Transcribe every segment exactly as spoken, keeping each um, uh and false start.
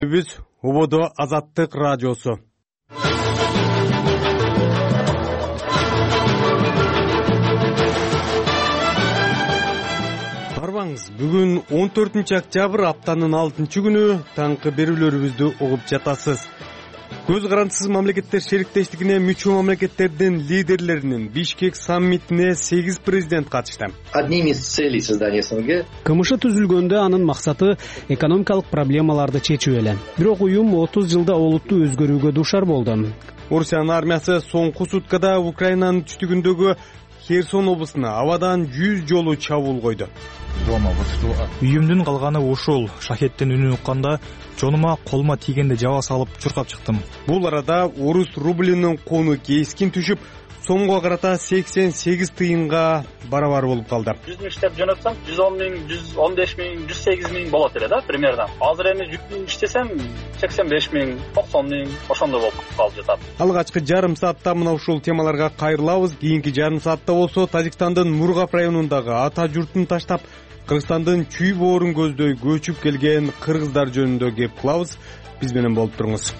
Biz Убодо Азаттык радиосу. Барбаңыз, бүгүн он төртүнчү октябрь, аптанын алтынчы күнү, таңкы берүүлөрүбүздү угуп жатасыз. Көз карандысыз мамлекеттер шериктештигине мүчө мамлекеттердин лидерлеринин Бишкек саммитине сегиз президент катышты. Одним из целей создания СНГ КМШ түзүлгөндө анын максаты экономикалык проблемаларды чечүү эле. Бирок уюм отуз жылда олуттуу өзгөрүүгө дуушар болду. Орусиянын армиясы соңку суткада Украинанын түштүгүндөгү Херсон облусуна абадан жүз жолу чабуул койду. Үйүмдүн калганы ушул. Шахеттин үнүн укканда жонума колума тийгенде жаба салып чуркап чыктым. Бул арада орус рублинин кууну кескин түшүп, сомго карата сексен сегиз тыйынга барабар болуп калды. жүз миң иштеп жөнөтсөм, жүз он миң, жүз он беш миң, жүз сегиз миң болот эле да, примерно. Азыр эми жүз миң иштесем, сексен беш миң, токсон миң ошондой болуп калып жатат. Алгачкы жарым саатта мына ушул темаларга кайрылабыз. Кийинки жарым саатта болсо Тажикстандын Мургап районундагы ата журтун таштап, Кыргызстандын Чүй боорун көздөй көчүп келген кыргыздар жөнүндө кеп кылабыз. Биз менен болуп туруңуз.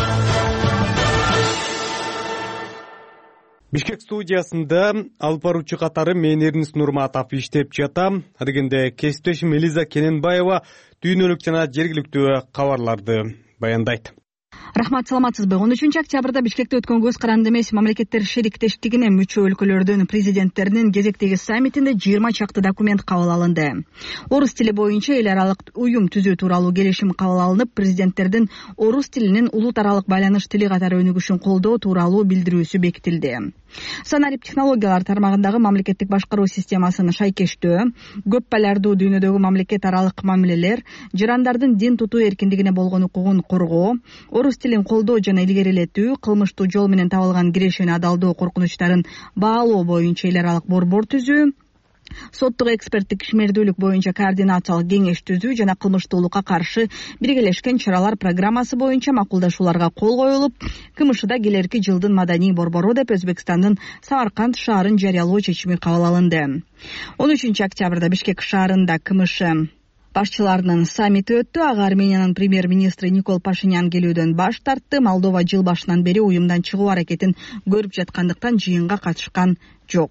Бишкек студиясында алып баруучу катары мен Эрнис Нурматов иштеп жатам. Адегенде кесиптешим Элиза Кененбаева дүйнөлүк жана жергиликтүү кабарларды баяндайт. Рахмат, саламатсызбы? он үчүнчү октябрда Бишкекте өткөн көз каранды эмес мамлекеттер шериктештигине мүчө өлкөлөрдүн президенттеринин кезектеги саммитинде жыйырма чакты документ кабыл алынды. Орус тили боюнча эл аралык уюм түзүү тууралуу келишим кабыл алынып, президенттердин орус тилинин улут аралык байланыш тили катары өнүгүшүн колдоо тууралуу билдирүүсү бекитилди. Санарип технологиялар тармагындагы мамлекеттик башкаруу системасын шайкештөө, көп байлардуу дүйнөдөгү мамлекет аралык мамилелер, жарандардын дин тутуу эркиндигине болгон укугун коргоо, орус тилин колдоо жана илгерилетүү, кылмыштуу жол менен табылган кирешени адалдоо коркунучтарын баалоо боюнча эл аралык борбор түзүү, соттук эксперттик ишмердүүлүк боюнча координациялык кеңеш түзүү жана кылмыштуулукка каршы биргелешкен чаралар программасы боюнча макулдашууларга кол коюлуп, КМШда келерки жылдын маданий борбору деп Өзбекстандын Самарканд шаарын жарыялоо чечими кабыл алынды. он үчүнчү октябрда Бишкек шаарында КМШ башчыларынын саммити өттү. Ага Армениянын премьер-министри Никол Пашинян келүүдөн баш тартты. Молдова жыл башынан бери уюмдан чыгуу аракетин көрүп жаткандыктан жыйынга катышкан жок.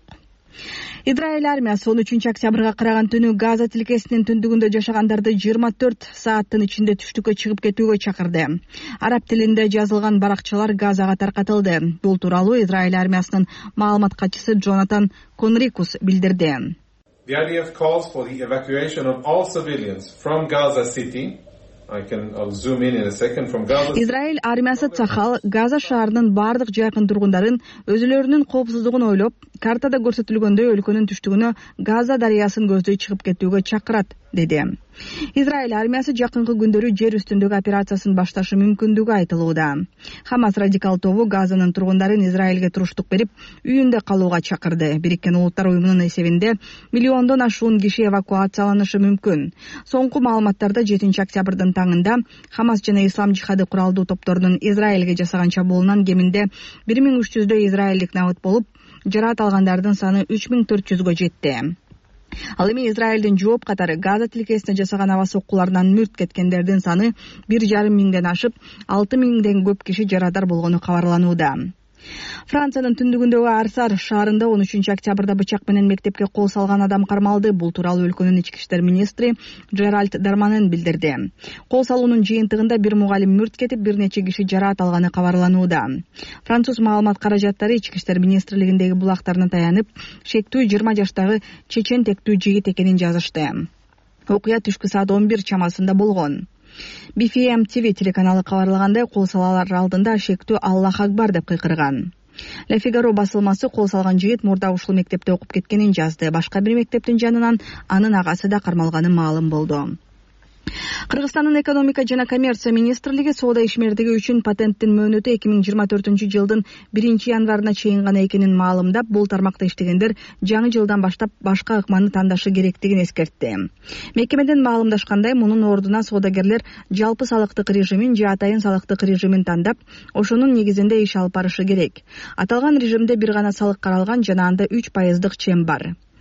Израиль армиясы он үчүнчү октябрга караган түнү Газа тилкесинин түндүгүндө жашагандарды жыйырма төрт сааттын ичинде түштүккө чыгып кетүүгө чакырды. Араб тилинде жазылган баракчалар Газага таркатылды. Бул тууралуу Израиль армиясынын маалымат катчысы Джонатан Конрикус билдирди. The I D F calls for the evacuation of all civilians from Gaza City. I can I'll zoom in in a second from Gaza. Израиль армиясы Цахал Газа шаарынын бардык жакын тургундарын өзүлөрүнүн коопсуздугун ойлоп, картада көрсөтүлгөндөй өлкөнүн түштүгүнө Газа дарыясын көздөй чыгып кетүүгө чакырат, деди. Израиль армиясы жакынкы күндөрү жер үстүндөгү операциясын башташы мүмкүндүгү айтылууда. Хамас радикал тобу Газанын тургундарын Израилге туруштук берип, үйүндө калууга чакырды. Бириккен Улуттар уюмунун эсебинде миллиондон ашуун киши эвакуацияланышы мүмкүн. Соңку маалыматтарда жетинчи октябрдын таңында Хамас жана Ислам жихады куралдуу топторунун Израилге жасаган чабуулунан кеминде бир миң үч жүздөй израилдик набыт болуп, жараат алгандардын саны үч миң төрт жүзгө жетти. Ал эми Израилдин жооп катары Газа тилкесине жасаган аба соккуларынан мүрт кеткендердин саны бир жарым миңден ашып, алты миңден көп киши жарадар болгону кабарланууда. Франциянын түндүгүндөгү Арсар шаарында он үчүнчү октябрда бычак менен мектепке кол салган адам кармалды. Бул тууралуу өлкөнүн ички иштер министри Жеральд Дарманен билдирди. Кол салуунун жыйынтыгында бир мугалим мүрт кетип, бир нече киши жараат алганы кабарланууда. Француз маалымат каражаттары ички иштер министрлигиндеги булактарына таянып, шектүү жыйырма жаштагы чечен тектүү жигит экенин жазышты. Окуя түшкү саат он бир чамасында болгон. би эф эм ти ви телеканалы кабарлагандай, кол салалар алдында шектүү Аллах акбар деп кыйкырган. Ла Фигаро басылмасы кол салган жигит мурда ушул мектепте окуп кеткенин жазды. Башка бир мектептин жанынан анын агасы да кармалганы маалым болду. Кыргызстандын экономика жана коммерция министрлиги соода ишмердиги үчүн патенттин мөөнөтү эки миң жыйырма төртүнчү жылдын биринчи январына чейин гана экенин маалымдап, бул тармакта иштегендер жаңы жылдан баштап башка ыкманы тандашы керектигин эскертти. Мекемеден маалымдашкандай, мунун ордуна соодагерлер жалпы салыктык режимин же атайын салыктык режимин тандап, ошонун негизинде иш алып барышы керек. Аталган режимде бир гана салык каралган жана анда үч пайыздык чем бар.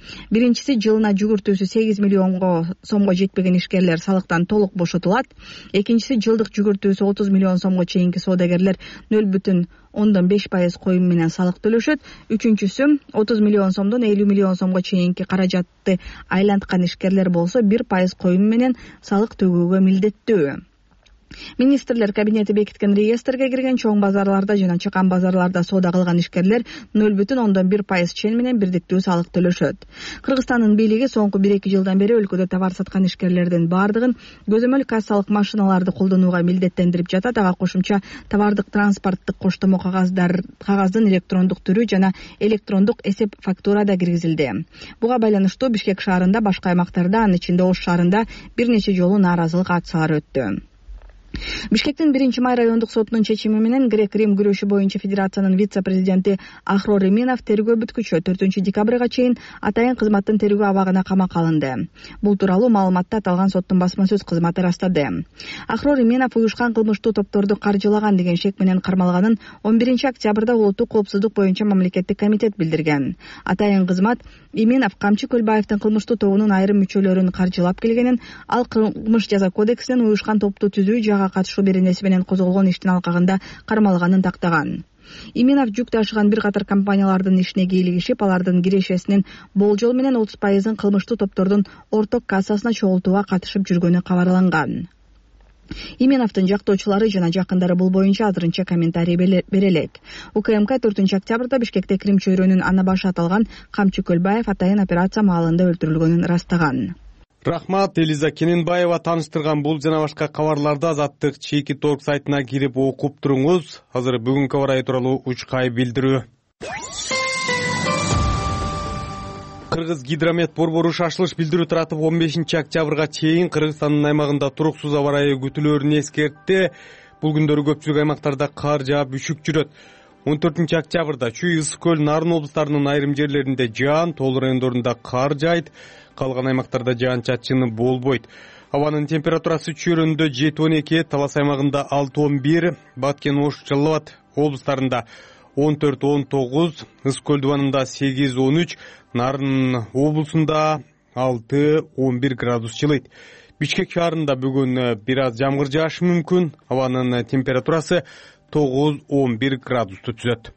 Биринчиси, жылына жүгүртүүсү сегиз миллионго сомго жетпеген ишкерлер салыктан толук бошотулат. Экинчиси, жылдык жүгүртүүсү отуз миллион сомго чейинки соодагерлер нөл бүтүн ондон беш пайыз коюм менен салык төлөшөт. Үчүнчүсү, отуз миллион сомдон элүү миллион сомго чейинки каражатты айланткан ишкерлер болсо бир пайыз коюм менен салык төгүүгө милдеттүү. Министрлер кабинети бекиткен реестрге кирген чоң базарларда жана чакан базарларда соода кылган ишкерлер нөл бүтүн ондон бир пайыз чен менен бирдиктүү салык төлөшөт. Кыргызстандын бийлиги соңку бир эки жылдан бери өлкөдө товар саткан ишкерлердин бардыгын көзөмөл кассалык машиналарды колдонууга милдеттендирип жатат. Ага кошумча товардык транспорттук коштомо кагаздар кагаздын электрондук түрү жана электрондук эсеп фактура да киргизилди. Буга байланыштуу Бишкек шаарында, башка аймактарда, анын ичинде Ош шаарында бир нече жолу нааразылык акциялары өттү. Бишкектин биринчи май райондук сотунун чечими менен грек-рим күрөшү боюнча федерациянын вице-президенти Ахрор Эминов тергөө бүткүчү төртүнчү декабрга чейин атайын кызматтын тергөө абагына камакка алынды. Бул тууралуу маалыматты аталган соттун басма сөз кызматы ырастады. Ахрор Эминов уюшкан кылмыштуу топторду каржылаган деген шек менен кармалганын он биринчи октябрда улуттук коопсуздук боюнча мамлекеттик комитет билдирген. Атайын кызмат Эминов Камчы Көлбаевдин кылмыштуу тобунун айрым мүчөлөрүн каржылап келгенин, ал кылмыш жаза кодексинин уюшкан топту түзүү жага катышуу беренеси менен козголгон иштин алкагында кармалганын тактаган. Эминов жүк ташыган бир катар компаниялардын ишине кийлигишип, алардын кирешесинин болжол менен отуз пайызын кылмыштуу топтордун орток кассасына чогултууга катышып жүргөнү кабарланган. Эминовдун жактоочулары жана жакындары бул боюнча азырынча комментарий бере элек. УКМК төртүнчү октябрда Бишкекте Крим чөйрөнүн ана башы аталган Камчы Көлбаев атайын операция маалында өлтүрүлгөнүн ырастаган. Рахмат, Элиза Кененбаева таныштырган бул жана башка кабарларды Азаттык чейки торг сайтына кирип окуп туруңуз. Азыр бүгүнкү абар тууралуу учкай билдирүү. Кыргыз гидромет борбору шашылыш билдирүү таратып он бешинчи октябрга чейин Кыргызстандын аймагында туруксуз аба ырайы күтүлөөрүн эскертти. Бул күндөрү көпчүлүк аймактарда кар жаап үшүк жүрөт. он төртүнчү октябрда Чүй, Ысык көл, Нарын облустарынын айрым жерлеринде жаан, тол райондорунда кар жайт, калган аймактарда жаан-чачыны болбойт. Абанын температурасы Чөйрөндө жети он эки, Талас аймагында алты он бир, Баткен, Ош, Жалал Абад облустарында он төрт он тогуз, Ысык көл дубанында сегиз он үч, Нарын облусунда алты он бир градус жылыйт. Бишкек шаарында бүгүн бир аз жамгыр жаашы мүмкүн. Абанын температурасы тогуз он бир градусту түзөт.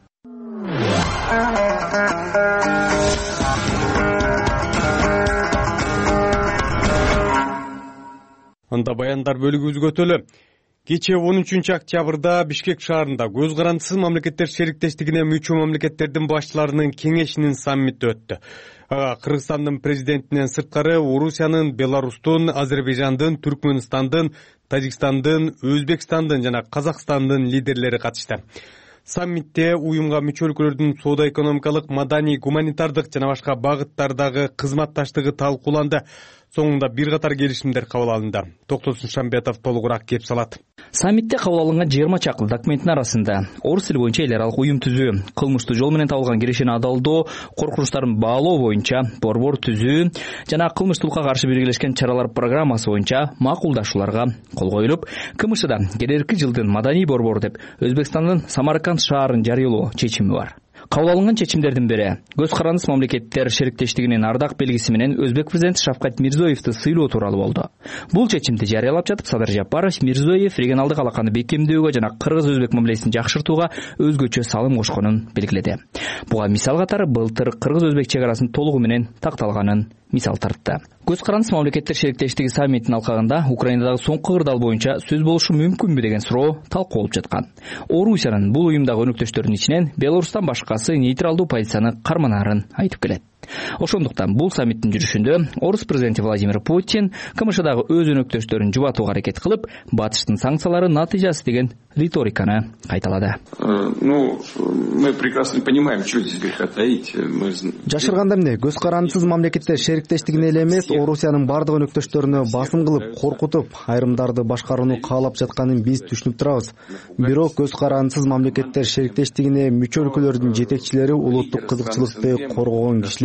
Анда баяндар бөлүгүбүзгө өтөлү. Кечээ он үчүнчү октябрда Бишкек шаарында көз карандысыз мамлекеттер шериктештигине мүчө мамлекеттердин башчыларынын кеңешинин саммити өттү. Ага Кыргызстандын президентинен сырткары Орусиянын, Беларустун, Азербайжандын, Түркмөнстандын, Тажикстандын, Өзбекстандын жана Казакстандын лидерлери катышты. Саммитте уюмга мүчө өлкөлөрдүн соода экономикалык, маданий, гуманитардык жана башка багыттардагы кызматташтыгы талкууланды. Соңунда бир катар келишимдер кабыл алынды. Токтосун Шамбетов толугураак кеп салат. Саммитте кабыл алынган жыйырма чакын документтин арасында орус тили боюнча эл аралык уюм түзүү, кылмыштуу жол менен табылган кирешени адалдоо, коркунучтарын баалоо боюнча борбор түзүү жана кылмыштуулукка каршы биргелешкен чаралар программасы боюнча макулдашууларга кол коюлуп, КМШда келерки жылдын маданий борбору деп Өзбекстандын Самарканд шаарын жарыялоо чечими бар. Кабыл алынган чечимдердин бири көз карандысыз мамлекеттер шериктештигинин ардак белгиси менен Өзбек президенти Шавкат Мирзиёевди сыйлоо тууралуу болду. Бул чечимди жарыялап жатып Садыр Жапаров Мирзиёев регионалдык алаканы бекемдөөгө жана кыргыз-өзбек мамилесин жакшыртууга өзгөчө салым кошконун белгиледи. Буга мисал катары былтыр кыргыз-өзбек чек арасын толугу менен такталганын мисал тартты. Көз карандысыз мамлекеттер шериктештиги саммитинин алкагында Украинадагы соңку кырдаал боюнча сөз болушу мүмкүнбү деген суроо талкууланып жаткан. Орусиянын бул уюмдагы өнөктөштөрүнүн ичинен Беларустан башкасы нейтралдуу позицияны карманаарын айтып келет. Ошондуктан бул саммиттин жүрүшүндө орус президенти Владимир Путин КМШдагы өз өнөктөштөрүн жубатууга аракет кылып, батыштын санкциялары натыйжасы деген риториканы кайталады. Ну, мы прекрасно понимаем, что здесь греха таить. Жашырганда эмне, көз карандысыз мамлекеттер шериктештигине эле эмес, Орусиянын бардык өнөктөштөрүнө басым кылып, коркутуп, айрымдарды башкарууну каалап жатканын биз түшүнүп турабыз. Бирок көз карандысыз мамлекеттер шериктештигине мүчө өлкөлөрдүн жетекчилери улуттук кызыкчылыкты коргогон кишилер.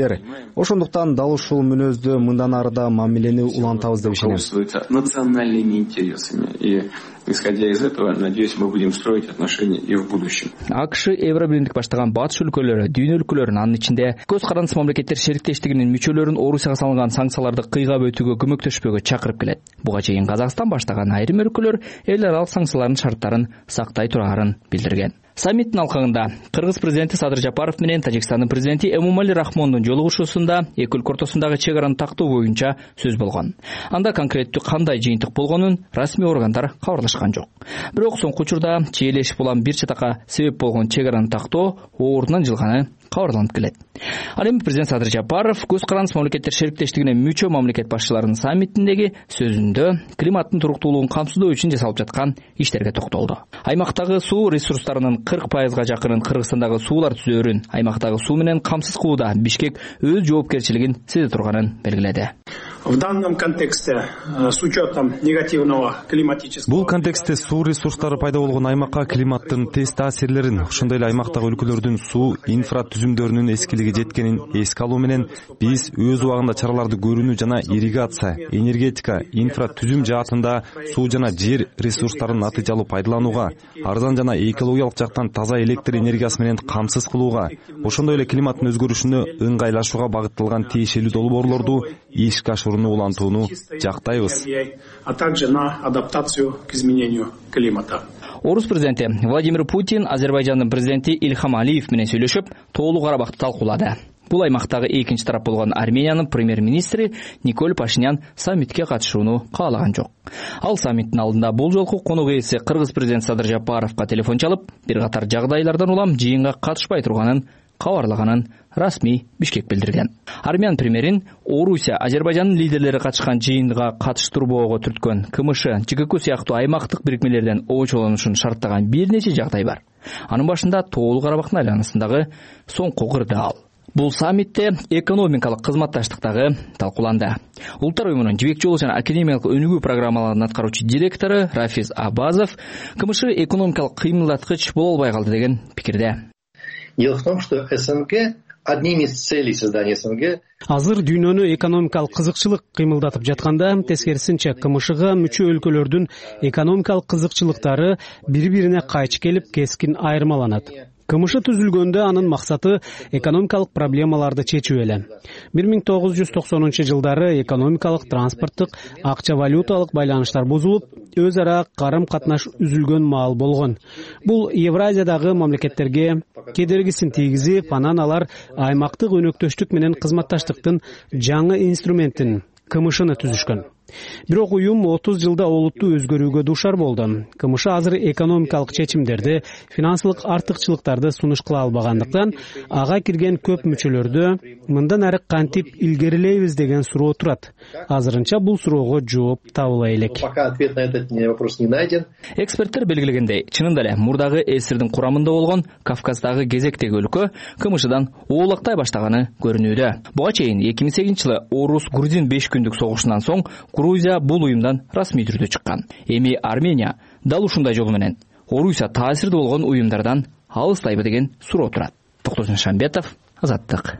келишимдер. Ошондуктан дал ушул мүнөздө мындан ары да мамилени улантабыз деп ишенем. Национальными интересами. И исходя из этого, надеюсь, мы будем строить отношения и в будущем. АКШ Евробиримдик баштаган батыш өлкөлөрү, дүйнө өлкөлөрүнүн анын ичинде көз карандысыз мамлекеттер шериктештигинин мүчөлөрүн Орусияга салынган санкцияларды кыйгап өтүүгө көмөктөшпөгө чакырып келет. Буга чейин Казакстан баштаган айрым өлкөлөр эл аралык санкциялардын шарттарын сактай турарын билдирген. Саммиттин алкагында Кыргыз президенти Садыр Жапаров менен Тажикстандын президенти Эмомали Рахмондун жолугушуусунда эки өлкө ортосундагы чек араны тактоо боюнча сөз болгон. Анда конкреттүү кандай жыйынтык болгонун расмий органдар кабарлашкан жок. Бирок соңку учурда чиелешип улам бир чатакка себеп болгон чек араны тактоо ордунан жылганы кабарланып келет. Ал эми президент Садыр Жапаров көз карандысыз мамлекеттер шериктештигине мүчө мамлекет башчыларынын саммитиндеги сөзүндө климаттын туруктуулугун камсыздоо үчүн жасалып жаткан иштерге токтолду. Аймактагы суу ресурстарынын кырк пайызга жакынын Кыргызстандагы суулар түзөөрүн, аймактагы суу менен камсыз кылууда Бишкек өз жоопкерчилигин сезе турганын белгиледи. В данном контексте с учетом негативного климатического... Бул контексте суу ресурстары пайда болгон аймакка климаттын тез таасирлерин, ошондой эле аймактагы өлкөлөрдүн суу инфра түзүмдөрүнүн эскилиги жеткенин эске алуу менен биз өз убагында чараларды көрүүнү жана ирригация, энергетика, инфра түзүм жаатында суу жана жер ресурстарын натыйжалуу пайдаланууга, арзан жана экологиялык жактан таза электр энергиясы менен камсыз кылууга, ошондой эле климаттын өзгөрүшүнө ыңгайлашууга багытталган тиешелүү долбоорлорду ишке ашырууну улантууну жактайбыз. А также на адаптацию к изменению климата. Орус президенти Владимир Путин Азербайжандын президенти Ильхам Алиев менен сүйлөшүп, Тоолуу Карабакты талкуулады. Бул аймактагы экинчи тарап болгон Армениянын премьер-министри Николь Пашинян саммитке катышууну каалаган жок. Ал саммиттин алдында бул жолку конок ээси Кыргыз президенти Садыр Жапаровго телефон чалып, бир катар жагдайлардан улам жыйынга катышпай турганын кабарлаганын расмий Бишкек билдирген. Армян премьерин Орусия, Азербайжандын лидерлери катышкан жыйынга катыштырбоого түрткөн КМШ, ЖКК сыяктуу аймактык бирикмелерден очолонушун шарттаган бир нече жагдай бар. Анын башында Тоолуу Карабактын айланасындагы соңку кырдаал. Бул саммитте экономикалык кызматташтыктагы талкууланды. Улуттар уюмунун жибек жолу жана академиялык өнүгүү программаларынын аткаруучу директору Рафиз Абазов КМШ экономикалык кыймылдаткыч боло албай калды деген пикирде. Дело в том, что СНГ, одним из целей создания СНГ... Азыр дүйнөнү экономикалык кызыкчылык кыймылдатып жатканда, тескерисинче КМШга мүчө өлкөлөрдүн экономикалык кызыкчылыктары бири-бирине кайчы келип, кескин айырмаланат. КМШ түзүлгөндө анын максаты экономикалык проблемаларды чечүү эле. бир миң тогуз жүз токсонунчу жылдары экономикалык, транспорттук, акча валюталык байланыштар бузулуп, өз ара карым катнаш үзүлгөн маал болгон. Бул Евразиядагы мамлекеттерге кедергисин тийгизип, анан алар аймактык өнөктөштүк менен кызматташтыктын жаңы инструментин КМШны түзүшкөн. Бирок уюм отуз жылда олуттуу өзгөрүүгө дуушар болду. КМШ азыр экономикалык чечимдерди, финансылык артыкчылыктарды сунуш кыла албагандыктан, ага кирген көп мүчөлөрдө мындан ары кантип илгерилейбиз деген суроо турат. Азырынча бул суроого жооп табыла элек. Пока ответ на этот вопрос не найден. Эксперттер белгилегендей, чынында эле мурдагы СССРдин курамында болгон Кавказдагы кезектеги өлкө КМШдан оолактай баштаганы көрүнүүдө. Буга чейин эки миң сегизинчи жылы Орус-Грузин беш күндүк согушунан соң Грузия бул уюмдан расмий түрдө чыккан. Эми Армения дал ушундай жол менен Орусия таасирдүү болгон уюмдардан алыстайбы деген суроо турат. Токтосун Шамбетов, Азаттык.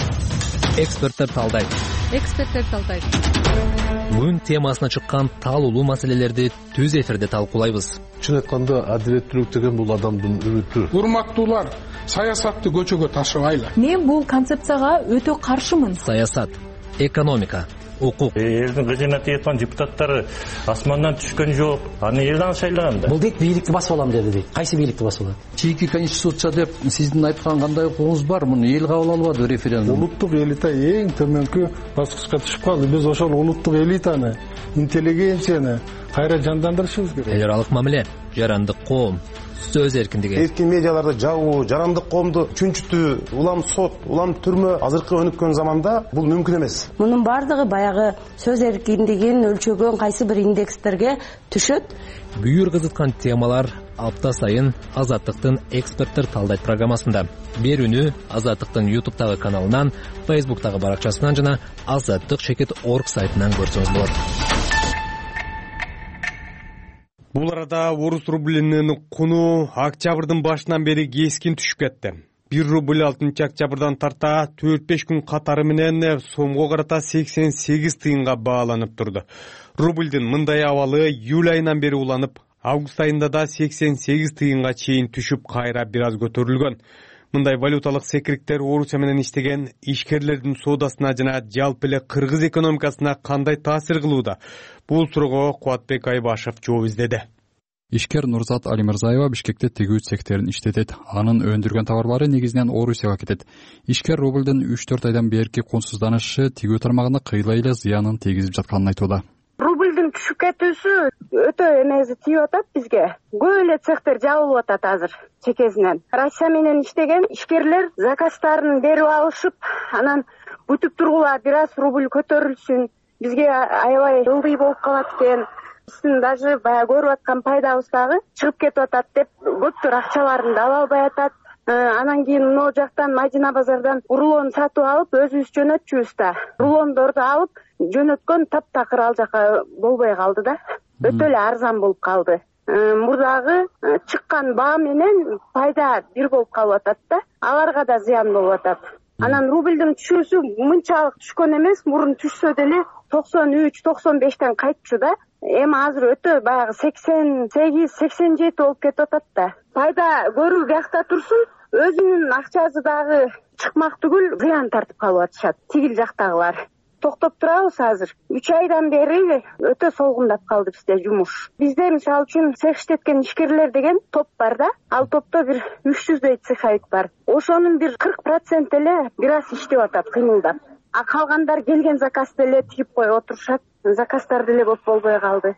Эксперттер талдайт. Эксперттер талдайт. Бүгүн темасына чыккан таалуулуу маселелерди түз эфирде талкуулайбыз. Чын айтканда адилеттүүлүк деген бул адамдын үмүтү. Урматтуулар, саясатты көчөгө ташыбайлы. Мен бул концепцияга өтө каршымын. Саясат, экономика, укук. Элдин кызына тиеткан депутаттары асмандан түшкөн жок. Аны элден шайлaganda. Бул дейт бийликти басып алам деди дейт. Кайсы бийликти басып алат? Чийки конституция деп сиздин айткан кандай укугуңуз бар? Муну эл кабыл албады референдум. Улуттук элита эң төмөнкү баскычка түшүп калды. Биз ошол улуттук элитаны, интеллигенцияны кайра жандандырышыбыз керек. Эл аралык мамиле, жарандык коом, сөз эркиндиги. Эркин медиаларды жабуу, жарандык коомду чүнчүтүү, улам сот, улам түрмө азыркы өнүккөн заманда бул мүмкүн эмес. Мунун бардыгы баягы сөз эркиндигин өлчөгөн кайсы бир индекстерге түшөт. Бүйүр кызыткан темалар апта сайын Азаттыктын эксперттер талдайт программасында. Берүүнү Азаттыктын ютубтагы каналынан, фейсбуктагы баракчасынан жана азаттык чекит точка орг сайтынан көрсөңүз болот. Бул арада орус рублинин куну октябрдын башынан бери кескин түшүп кетти. бир рубль алтынчы октябрдан тарта төрт беш күн катары менен сомго карата сексен сегиз тыйынга бааланып турду. Рубльдин мындай абалы июль айынан бери уланып, август айында да сексен сегиз тыйынга чейин түшүп, кайра бир аз көтөрүлгөн. Мындай валюталык секириктер Орусия менен иштеген ишкерлердин соодасына жана жалпы эле кыргыз экономикасына кандай таасир кылууда? Бул суроого Кубатбек Айбашев жооп издеди. Ишкер Нурзат Алимырзаева Бишкекте тегүү цехтерин иштетет. Анын өндүргөн товарлары негизинен Орусияга кетет. Ишкер рубльдин үч төрт айдан берки кунсузданышы тегүү тармагына кыйла эле зыянын тийгизип жатканын айтууда. Рубльдин түшүп кетүүсү өтө эмеси тийип атат бизге. Көп эле цехтер жабылып атат азыр чекесинен. Россия менен иштеген ишкерлер заказдарын берип алышып, анан бүтүп тургула бир аз рубль көтөрүлсүн, бизге аябай ылдый болуп калат экен. Биздин даже баягы көрүп аткан пайдабыз дагы чыгып кетип атат деп көптөр акчаларын да ала албай атат. Анан кийин могу жактан Мадина базардан рулон сатып алып, өзүбүз жөнөтчүбүз да. Рулондорду алып жөнөткөн таптакыр ал жака болбой калды да. Өтө эле арзан болуп калды. Мурдагы чыккан баа менен пайда бир болуп калып атат да. Аларга да зыян болуп атат. Анан рубльдин түшүүсү мынчалык түшкөн эмес, мурун түшсө деле токсон үч токсон бештен кайтчу да. Эми азыр өтө баягы сексен сегиз сексен жети болуп кетип атат да. Пайда көрүү биякта турсун, өзүнүн акчасы дагы чыкмак түгүл зыян тартып калып атышат тигил жактагылар. Токтоп турабыз азыр. үч айдан бери өтө солгундап калды бизде жумуш. Бизде мисалы үчүн цех иштеткен ишкерлер деген топ бар да. Ал топто бир үч жүздөй цеховик бар. Ошонун бир кырк процент эле бир аз иштеп атат, кыймылдап. А калгандар келген заказды эле тигип коюп отурушат. Заказдар деле көп болбой калды.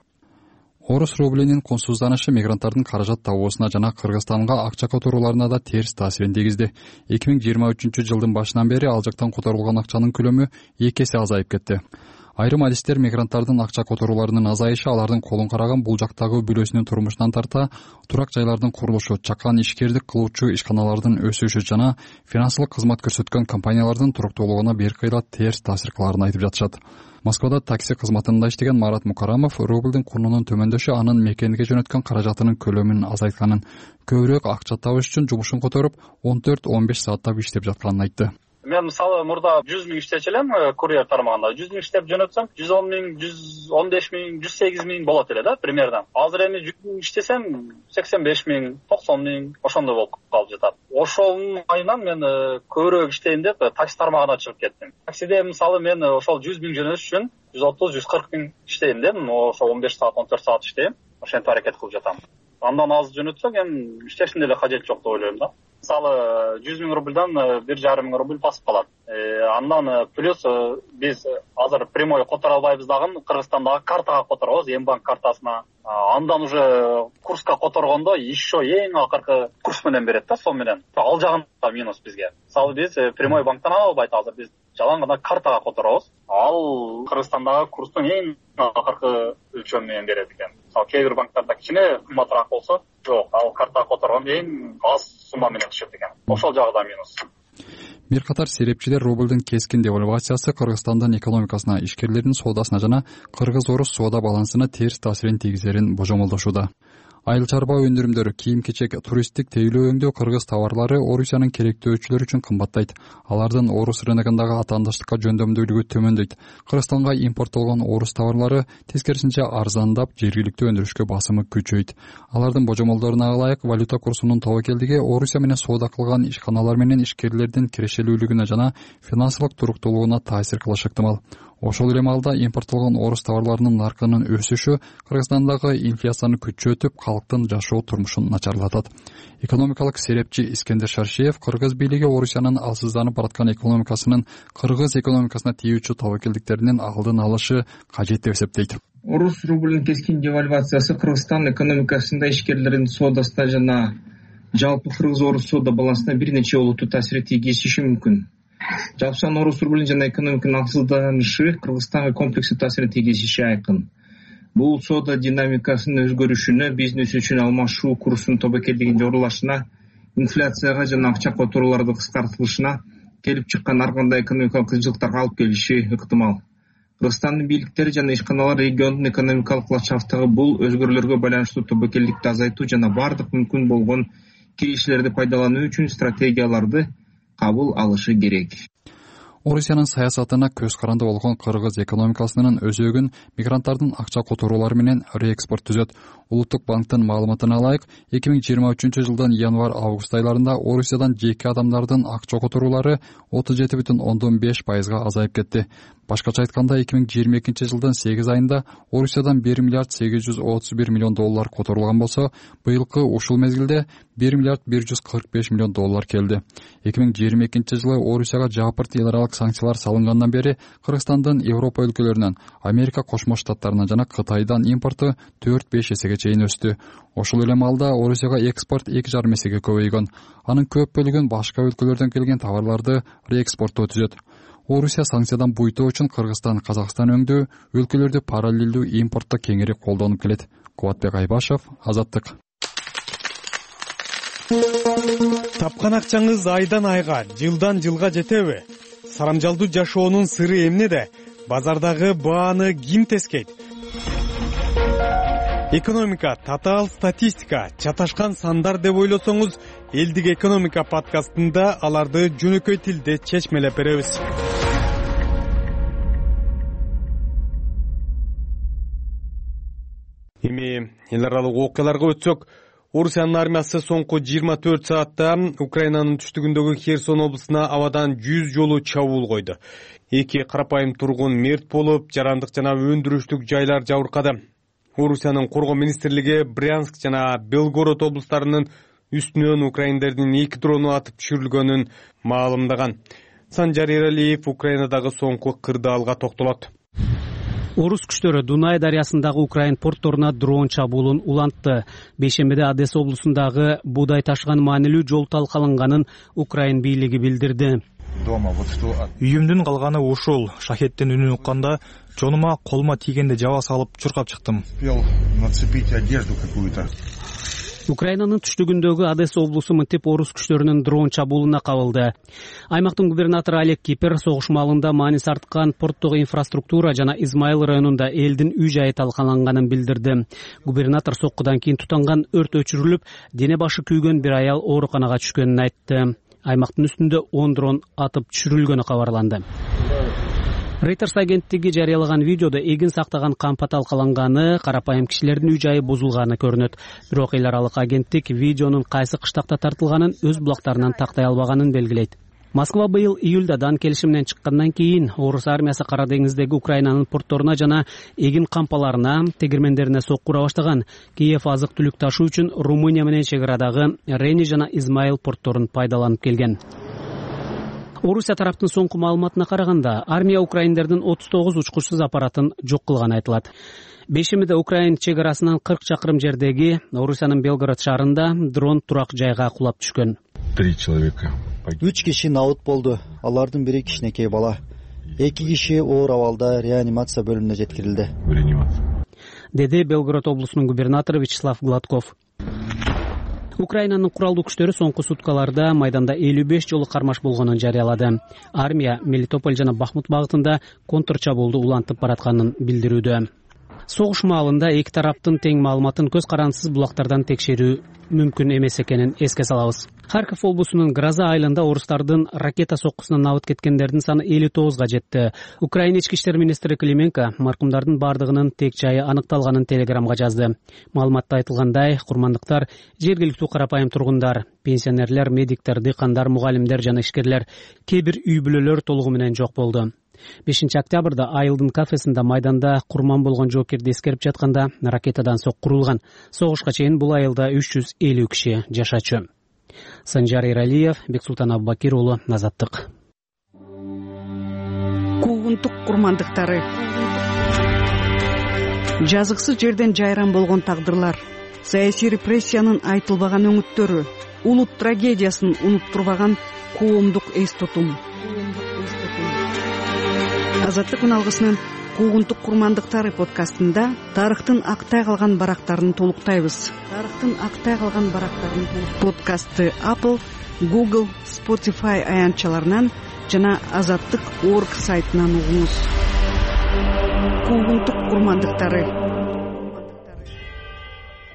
Орус рублинин кунсузданышы мигранттардын каражат табуусуна жана Кыргызстанга акча которууларына да терс таасирин тийгизди. эки миң жыйырма үчүнчү жылдын башынан бери ал жактан которулган акчанын көлөмү эки эсе азайып кетти. Айрым адистер мигранттардын акча которууларынын азайышы алардын колун караган бул жактагы бүлөсүнүн турмушунан тарта турак жайлардын курулушу, чакан ишкердик кылуучу ишканалардын өсүшү жана финансылык кызмат көрсөткөн компаниялардын туруктуулугуна беркыйла терс таасир кылаарын айтып жатышат. Москвада такси кызматында иштеген Марат Мукарамов рубльдин курунун төмөндөшү анын мекенге жөнөткөн каражатынын көлөмүн азайтканын, көбүрөөк акча табыш үчүн жумушун которуп он төрт он беш сааттап иштеп жатканын айтты. Мен мисалы мурда жүз миң иштечү элем курьер тармагында. жүз миң иштеп жөнөтсөм, жүз он миң, жүз он беш миң, жүз сегиз миң болот эле да, примерно. Азыр эми жүз миң иштесем, сексен беш миң, токсон миң ошондой болуп калып жатат. Ошонун айынан мен көбүрөөк иштейин деп такси тармагына чыгып кеттим. Таксиде мисалы мен ошол жүз миң жөнөтүш үчүн жүз отуз жүз кырк миң иштейм дедим. Ошо он беш саат, он төрт саат иштейм. Ошентип аракет кылып жатам. Андан аз жөнөтсөк, эми иштештин деле кажети жок деп ойлойм да. Мисалы жүз миң рубльдан бир жарым миң рубль басып калат. Андан плюс биз азыр прямой которо албайбыз дагы, Кыргызстандагы картага которобуз, Эмбанк картасына. Андан уже курска которгондо еще эң акыркы курс менен берет да, сом менен. Ал жагында минус бизге. Мисалы биз прямой банктан ала албайт, азыр биз жалаң гана картага которобуз. Ал Кыргызстандагы курстун эң акыркы өлчөмү менен берет экен. Мисалы кээ бир банктарда кичине кымбатыраак болсо, жок, ал картага которгондо эң аз сумма менен түшөт экен. Ошол жагы да минус. Бир катар серепчилер рубльдин кескин девальвациясы Кыргызстандын экономикасына, ишкерлердин соодасына жана кыргыз-орус соода балансына терс таасирин тийгизерин божомолдошууда. Айыл чарба өндүрүмдөрү, кийим-кечек, туристтик тейлөө өңдөө кыргыз товарлары Орусиянын керектөөчүлөрү үчүн кымбаттайт. Алардын орус рыногундагы атаандаштыкка жөндөмдүүлүгү төмөндөйт. Кыргызстанга импорттолгон орус товарлары тескерисинче арзандап, жергиликтүү өндүрүшкө басымы күчөйт. Алардын божомолдоруна ылайык валюта курсунун тобокелдиги Орусия менен соода кылган ишканалар менен ишкерлердин кирешелүүлүгүнө жана финансылык туруктуулугуна таасир кылышы ыктымал. Ошол эле маалда импорттолгон орус товарларынын наркынын өсүшү Кыргызстандагы инфляцияны күчөтүп, калктын жашоо турмушун начарлатат. Экономикалык серепчи Искендер Шаршиев кыргыз бийлиги Орусиянын алсызданып бараткан экономикасынын кыргыз экономикасына тийүүчү тобокелдиктеринин алдын алышы кажет деп эсептейт. Орус рублинин кескин девальвациясы Кыргызстан экономикасында ишкерлердин соодасына жана жалпы кыргыз-орус соода балансына бир нече олуттуу таасир тийгизиши мүмкүн. Жалпысынан орус рублинин жана экономиканын алсызданышы Кыргызстанга комплекстүү таасирин тийгизиши айкын. Бул соода динамикасынын өзгөрүшүнө, бизнес үчүн алмашуу курсунун тобокелдигинин жогорулашына, инфляцияга жана акча которуулардын кыскартылышына келип чыккан ар кандай экономикалык кыйынчылыктарга алып келиши ыктымал. Кыргызстандын бийликтери жана ишканалар региондун экономикалык ландшафтындагы бул өзгөрүүлөргө байланыштуу тобокелдикти азайтуу жана бардык мүмкүн болгон кириштерди пайдалануу үчүн стратегияларды кабыл алышы керек. Орусиянын саясатына көз каранды болгон кыргыз экономикасынын өзөгүн мигранттардын акча которуулары менен реэкспорт түзөт. Улуттук банктын маалыматына ылайык, эки миң жыйырма үчүнчү жылдын январь-август айларында Орусиядан жеке адамдардын акча которуулары отуз жети бүтүн ондон беш пайызга азайып кетти. Башкача айтканда, эки миң жыйырма экинчи жылдын сегиз айында Орусиядан бир миллиард сегиз жүз отуз бир миллион доллар которулган болсо, быйылкы ушул мезгилде бир миллиард бир жүз кырк беш миллион доллар келди. эки миң жыйырма экинчи жылы Орусияга жапырт эл аралык санкциялар салынгандан бери Кыргызстандын Европа өлкөлөрүнөн, Америка Кошмо Штаттарынан жана Кытайдан импорту төрт-беш эсеге чейин өстү. Ошол эле маалда Орусияга экспорт эки жарым эсеге көбөйгөн. Анын көп бөлүгүн башка өлкөлөрдөн келген товарларды реэкспорттоо түзөт. Орусия санкциядан буйтоо үчүн Кыргызстан, Казакстан өңдүү өлкөлөрдү параллелдүү импортто кеңири колдонуп келет. Кубатбек Айбашев, Азаттык. Тапкан акчаңыз айдан айга, жылдан жылга жетеби? Сарамжалдуу жашоонун сыры эмнеде? Базардагы бааны ким тескейт? Экономика, татаал статистика, чаташкан сандар деп ойлосоңуз, Элдик экономика подкастында аларды жөнөкөй тилде чечмелеп беребиз. Эми эл аралык окуяларга өтсөк, Орусиянын армиясы соңку жыйырма төрт саатта Украинанын түштүгүндөгү Херсон облусуна абадан жүз жолу чабуул койду. Эки карапайым тургун мерт болуп, жарандык жана өндүрүштүк жайлар жабыркады. Орусиянын коргоо министрлиги Брянск жана Белгород облустарынын үстүнөн украиндердин эки дрону атып түшүрүлгөнүн маалымдаган. Санжар Эралиев Украинадагы соңку кырдаалга токтолот. Орус күчтөрү Дунай дарыясындагы Украин портторуна дрон чабуулун улантты. Бейшембиде Одесса облусундагы буудай ташыган маанилүү жол талкаланганын Украин бийлиги билдирди. Үйүмдүн калганы ушул. Шахеттин үнүн укканда жонума колума тийгенде жаба салып чуркап чыктым. Украинанын түштүгүндөгү Одесса облусу мынтип орус күчтөрүнүн дрон чабуулуна кабылды. Аймактын губернатору Олег Кипер согуш маалында мааниси арткан порттогу инфраструктура жана Измаил районунда элдин үй жайы талкаланганын билдирди. Губернатор соккудан кийин тутанган өрт өчүрүлүп, дене башы күйгөн бир аял ооруканага түшкөнүн айтты. Аймактын үстүндө он дрон атып түшүрүлгөнү кабарланды. Reuters агенттиги жарыялаган видеодо эгин сактаган кампа талкаланганы, карапайым кишилердин үй жайы бузулганы көрүнөт. Бирок эл аралык агенттик видеонун кайсы кыштакта тартылганын өз булактарынан тактай албаганын белгилейт. Москва быйыл июлда дан келишиминен чыккандан кийин орус армиясы Кара деңиздеги Украинанын портторуна жана эгин кампаларына, тегирмендерине соккура баштаган. Киев азык-түлүк ташуу үчүн Румыния менен чек арадагы Рени жана Измаил портторун пайдаланып келген. Орусия тараптын соңку маалыматына караганда, армия украиндердин отуз тогуз учкучсуз аппаратын жок кылганы айтылат. Бейшембиде Украин чек арасынан кырк чакырым жердеги Орусиянын Белгород шаарында дрон турак жайга кулап түшкөн. Три человека. Үч киши наут болду. Алардын бири кичинекей бала. Эки киши оор абалда реанимация бөлүмүнө жеткирилди. Деди Белгород облусунун губернатору Вячеслав Гладков. Украинанын куралдуу күчтөрү соңку суткаларда майданда элүү беш жолу кармаш болгонун жарыялады. Армия Мелитополь жана Бахмут багытында контр чабуулду улантып баратканын билдирүүдө. Согуш маалында эки тараптын тең маалыматын көз карандысыз булактардан текшерүү мүмкүн эмес экенин эске салабыз. Харьков облусунун Гроза айылында орустардын ракета соккусунан абыт кеткендердин саны элүү тогузга жетти. Украина ички иштер министри Клименко маркумдардын бардыгынын тек жайы аныкталганын телеграмга жазды. Маалыматта айтылгандай, курмандыктар жергиликтүү карапайым тургундар, пенсионерлер, медиктер, дыйкандар, мугалимдер жана ишкерлер, кээ бир үй бүлөлөр толугу менен жок болду. бешинчи октябрда айылдын кафесинде майданда курман болгон жоокерди эскерип жатканда ракетадан соккурулган. Согушка чейин бул айылда үч жүз элүү киши жашачу. Санжар Эралиев, Бексултан Абубакир уулу, Азаттык. Куугунтук курмандыктары. Жазыксыз жерден жайран болгон тагдырлар, саясий репрессиянын айтылбаган өңүттөрү, улут трагедиясын унуттурбаган коомдук эс тутум. Азаттык үналгысынын Куугунтук курмандыктары подкастында тарыхтын актай калган барактарын толуктайбыз. Тарыхтын актай калган барактарын подкасты Apple, Google, Spotify аянтчаларынан жана азаттык точка орг сайтынан угуңуз. Куугунтук курмандыктары.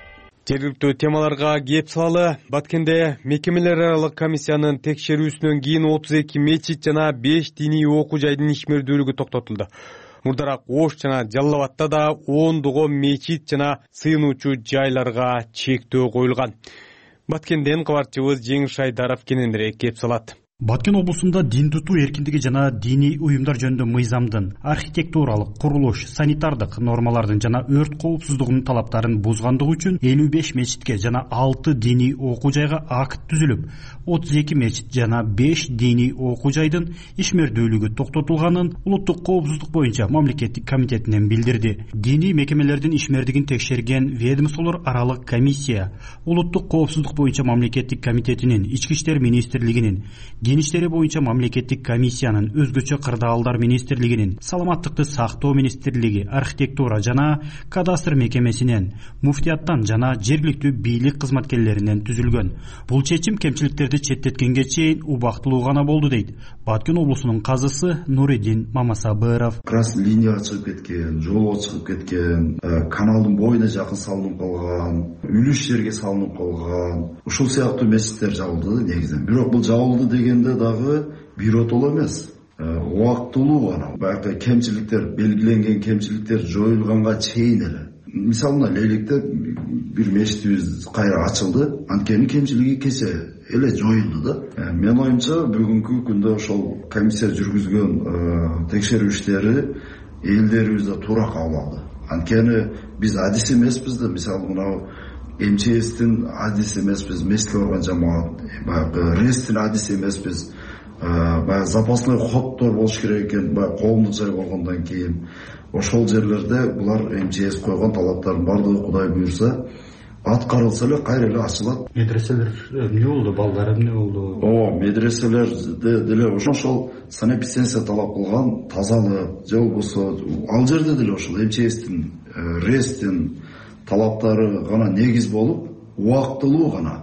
Жергиликтүү темаларга кеп салалы. Баткенде мекемелер аралык комиссиянын текшерүүсүнөн кийин отуз эки мечит жана беш диний окуу жайдын ишмердүүлүгү токтотулду. Мурдараак Ош жана Жалал Абадта да ондогон мечит жана сыйынуучу жайларга чектөө коюлган. Баткенден кабарчыбыз Жеңиш Айдаров кененирээк кеп салат. Баткен облусунда дин тутуу эркиндиги жана диний уюмдар жөнүндө мыйзамдын, архитектуралык, курулуш, санитардык нормалардын жана өрт коопсуздугунун талаптарын бузгандыгы үчүн элүү беш мечитке жана алты диний окуу жайга акт түзүлүп, отуз эки мечит жана беш диний окуу жайдын ишмердүүлүгү токтотулганын улуттук коопсуздук боюнча мамлекеттик комитетинен билдирди. Диний мекемелердин ишмердигин текшерген ведомстволор аралык комиссия улуттук коопсуздук боюнча мамлекеттик комитетинин, Ички иштер министрлигинин, Дин иштери боюнча мамлекеттик комиссиянын, өзгөчө кырдаалдар министрлигинин, саламаттыкты сактоо министрлиги, архитектура жана кадастр мекемесинен, муфтияттан жана жергиликтүү бийлик кызматкерлеринен түзүлгөн. Бул чечим кемчиликтерди четтеткенге чейин убактылуу гана болду дейт Баткен облусунун казысы Нуридин Мамасабыров. Красный линияга чыгып кеткен, жолго чыгып кеткен, каналдын боюна жакын салынып калган, үлүш жерге салынып калган, ушул сыяктуу мечиттер жабылды негизинен. Бирок бул жабылды деген дагы биротол эмес, убактылуу гана. Баягы кемчиликтер, белгиленген кемчиликтер жоюлганга чейин эле. Мисалына Лейликте бир мечитибиз кайра ачылды, анткени кемчилиги кече эле жоюлду да. Мен оюмча бүгүнкү күндө ошол комиссия жүргүзгөн текшерүү иштери элдерибизде туура кабыл алды. Анткени биз адис эмеспиз да, мисалы мына эм че эстин адис эмеспиз, мечитке барган жамаат, баягы ресттин адис эмеспиз. Баягы запасной ходдор болуш керек экен, баягы коомдук жай болгондон кийин ошол жерлерде булар эм че эс койгон талаптардын бардыгы Кудай буйрса аткарылса эле кайра эле ачылат. Медреселер эмне болду, балдар эмне болду? Ооба, медреселерде деле ошол санэпидемия талап кылган тазалык же болбосо ал жерде деле ошол эм че эстин, ресттин талаптары гана негиз болуп, убактылуу гана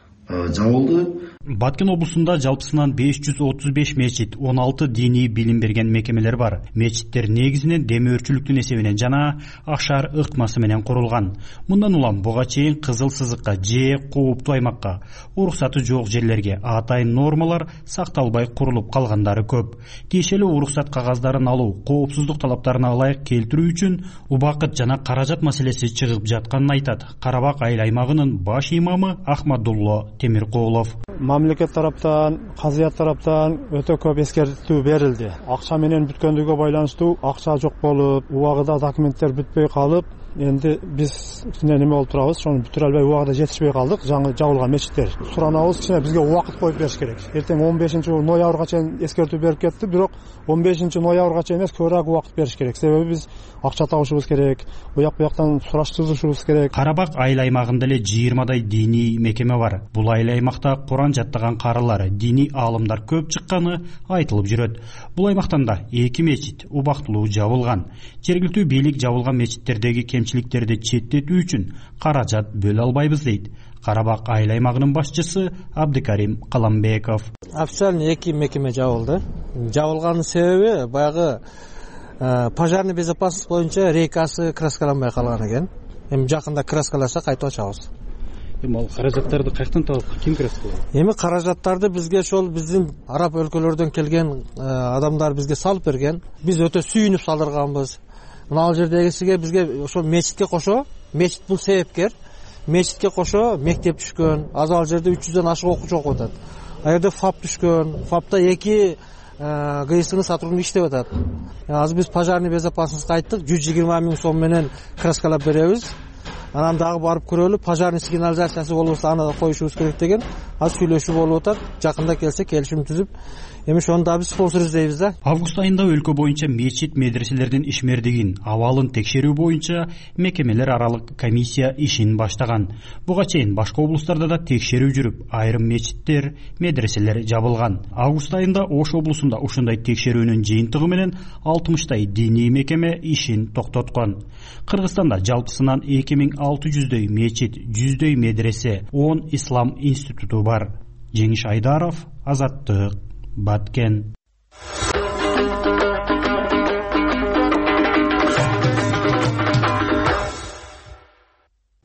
жабылды. Баткен облусунда жалпысынан беш жүз отуз беш мечит, он алты диний билим берген мекемелер бар. Мечиттер негизинен демөөрчүлүктүн эсебинен жана акшаар ыктымасы менен курулган. Мындан улам буга чейин кызыл сызыкка же кооптуу аймакка, уруксаты жок жерлерге атайын нормалар сакталбай курулуп калгандары көп. Тиешелүү уруксат кагаздарын алуу, коопсуздук талаптарына ылайык келтирүү үчүн убакыт жана каражат маселеси чыгып жатканын айтат Карабак айыл аймагынын баш имамы Ахмадулло Темиркулов. Мамлекет тараптан, казыят тараптан өтө көп эскертүү берилди. Акча менен бүткөндүгү байланыштуу акча жок болуп, убагында документтер бүтпөй калып, энди биз кичине неме болуп турабыз, ошону бүтүрө албай убагында жетишпей калдык. Жаңы жабылган мечиттер. Суранабыз, кичине бизге убакыт коюп бериш керек. Эртең он бешинчи ноябрга чейин эскертүү берип кетти, бирок он бешинчи ноябрга чейин эмес, көбүрөөк убакыт бериш керек. Себеби биз акча табышыбыз керек, буяк буяктан сураштырышыбыз керек. Карабак айыл аймагында эле жыйырмадай диний мекеме бар. Бул айыл аймакта Куран жаттаган карылар, диний аалымдар көп чыкканы айтылып жүрөт. Бул аймактан да эки мечит убактылуу жабылган. Жергиликтүү бийлик жабылган мечиттердеги кемчиликтерди четтетүү үчүн каражат бөлө албайбыз дейт Карабак айыл аймагынын башчысы Абдыкарим Каламбеков. Официально эки мекеме жабылды. Жабылганын себеби баягы пожарный безопасность боюнча рейкасы краскаланбай калган экен. Эми жакында краскаласа кайтып ачабыз. Эми ал каражаттарды каяктан табып, ким краскалайт? Эми каражаттарды бизге ошол биздин араб өлкөлөрдөн келген адамдар бизге салып берген. Биз өтө сүйүнүп салдырганбыз. Мына ал жердегисиге бизге ошол мечитке кошо, мечит бул себепкер. Мечитке кошо мектеп түшкөн. Азыр ал жерде үч жүздөн ашык окуучу окуп атат. А жерде ФАП түшкөн. ФАПта эки ГСН сотрудник иштеп атат. Азыр биз пожарный безопасностька айттык, жүз жыйырма миң сом менен краскалап беребиз. Анан дагы барып көрөлү, пожарный сигнализациясы болбосо аны коюшубуз керек деген. Азыр сүйлөшүү болуп атат. Жакында келсе келишим түзүп, эми ошону да биз спонсор издейбиз да. Август айында өлкө боюнча мечит медреселердин ишмердигин, абалын текшерүү боюнча мекемелер аралык комиссия ишин баштаган. Буга чейин башка облустарда да текшерүү жүрүп, айрым мечиттер, медреселер жабылган. Август айында Ош облусунда ушундай текшерүүнүн жыйынтыгы менен алтымыштай диний мекеме ишин токтоткон. Кыргызстанда жалпысынан эки миң алты жүздөй мечит, жүздөй медресе, он ислам институту бар. Жеңиш Айдаров, Азаттык, Баткен.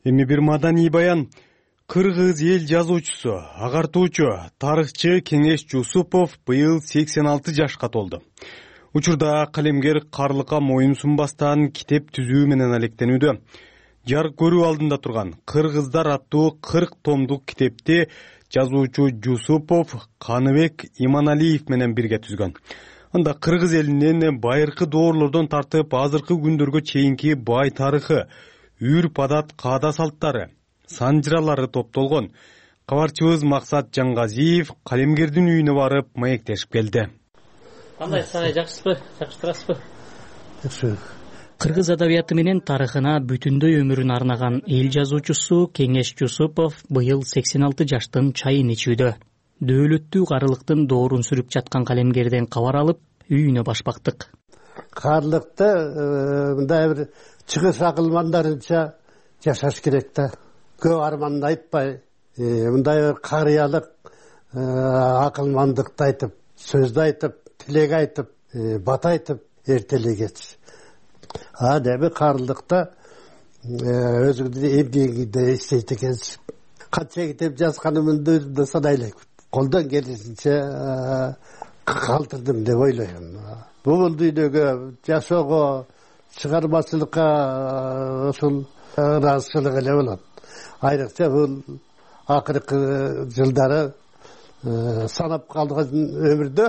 Эми бир маданий баян. Кыргыз эл жазуучусу, агартуучу, тарыхчы Кеңеш Жусупов быйыл сексен алты жашка толду. Учурда калемгер карлыкка моюн сунбастан китеп түзүү менен алектенүүдө. Жарык көрүү алдында турган Кыргыздар аттуу кырк томдук китепти жазуучу Жусупов Каныбек Иманалиев менен бирге түзгөн. Анда кыргыз элинин байыркы доорлордон тартып азыркы күндөргө чейинки бай тарыхы, үрп адат, каада салттары, санжыралары топтолгон. Кабарчыбыз Максат Жаңгазиев калемгердин үйүнө барып маектешип келди. Кандай сай, жакшысызбы? Жакшы турасызбы? Жакшы. Кыргыз адабияты менен тарыхына бүтүндөй өмүрүн арнаган эл жазуучусу Кеңеш Жусупов быйыл сексен алты жаштын чайын ичүүдө. Дөөлөттүү карылыктын доорун сүрүп жаткан калемгерден кабар алып, үйүнө башпактык. Карлыкты мындай бир чыгыш акылмандарынча жашаш керек да. Көп арманды айтпай, мындай бир карыялык акылмандыкты айтып, сөздү айтып, тилек айтып, бата айтып эртелегет. А деби карлыкта өзүңдүн эмгегиңди иштейт экенсиң. Канча китеп жазганымды өзүм да санай элек. Колдон келишинче калтырдым деп ойлойм. Бул дүйнөгө жашоого, чыгармачылыкка ушул ыраазычылык эле болот. Айрыкча бул акыркы жылдары санап калган өмүрдө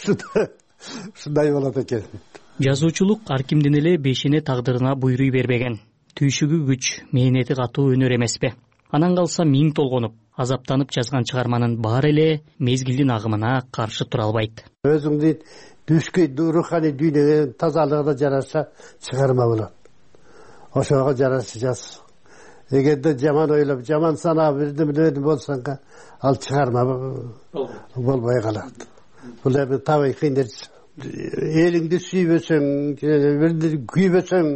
ушундай болот экен. Жазуучулук ар кимдин эле бешине тагдырына буйруй бербеген. Түйшүгү күч, мээнети катуу өнөр эмеспи? Анан калса миң толгонуп, азаптанып жазган чыгарманын баары эле мезгилдин агымына каршы тура албайт. Өзүңдүн түшкү руханий дүйнөгө тазалыгына жараша чыгарма болот. Ошого жараша жаз. Эгерде жаман ойлоп, жаман санап бирдеме болсоң, ал чыгарма болбой калат. Бул эми табигый нерсе. Элиңди сүйбөсөң, бирди күйбөсөң,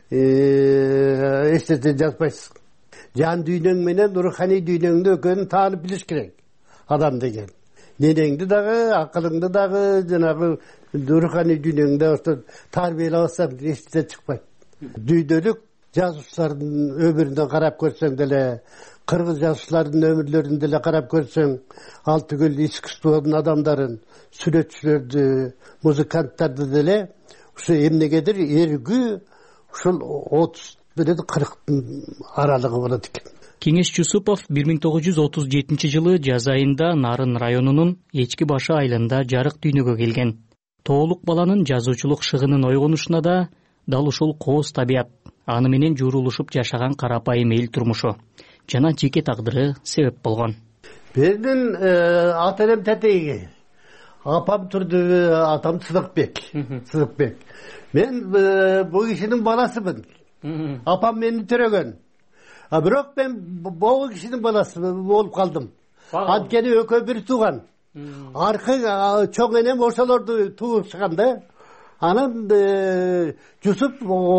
эчтеке жазбайсың. Жан дүйнөң менен руханий дүйнөңдү экөөнүн таанып билиш керек. Адам деген. Денеңди дагы, акылыңды дагы, жанагы руханий дүйнөңдү тарбиялабасаң эчтеке чыкпайт. Дүйнөлүк жазуучулардын өмүрүнө карап көрсөң деле, кыргыз жазуучулардын өмүрлөрүн деле карап көрсөң, ал түгүл искусствонун адамдарын, сүрөтчүлөрдү, музыканттарды деле ушу эмнегедир эргүү ушул отуз менен кырктын аралыгы болот экен. Кеңеш Жусупов бир миң тогуз жүз отуз жетинчи жылы жаз айында Нарын районунун Эчки башы айылында жарык дүйнөгө келген. Тоолук баланын жазуучулук шыгынын ойгонушуна да дал ушул кооз табият, аны менен журулушуп жашаган карапайым эл турмушу жана жеке тагдыры себеп болгон. Менин ата энем тетеги, апам турду, атам Сыдыкбек. Сыдыкбек. Мен бул кишинин баласымын. Апам мени төрөгөн. А бирок мен бул кишинин баласы болуп калдым. Анткени экөө бир тууган. Аркы чоң энем ошолорду тууп чыган да. Анан Жусуп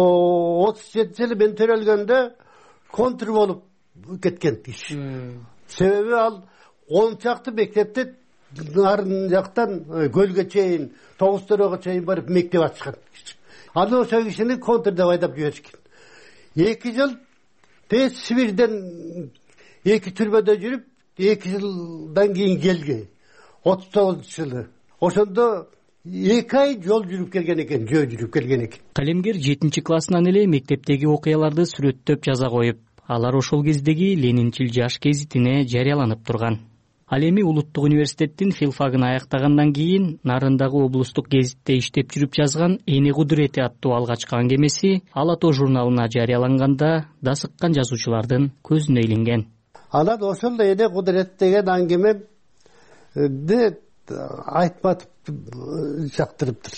отуз жетинчи жылы мен төрөлгөндө контр болуп кеткен киши. Себеби ал он чакты мектепте нарын жактан көлгө чейин, тогуз төрөгө чейин барып мектеп ачкан. Анан ошол кишини контр деп айдап жиберишкен. эки жыл тез Сибирден эки түрмөдө жүрүп, эки жылдан кийин келген. отуз тогузунчу жылы. Ошондо эки ай жол жүрүп келген экен, жөө жүрүп келген экен. Калемгер жетинчи классынан эле мектептеги окуяларды сүрөттөп жаза коюп, алар ошол кездеги Ленинчил жаш гезитине жарыяланып турган. Ал эми Улуттук университеттин филфагын аяктагандан кийин Нарындагы облустук гезитте иштеп жүрүп жазган Эне кудурети аттуу алгачкы аңгемеси Ала тоо журналына жарыяланганда да сыккан жазуучулардын көзүнө илинген. Анан ошол Эне кудурет деген аңгемем айтпатып жактырыптыр.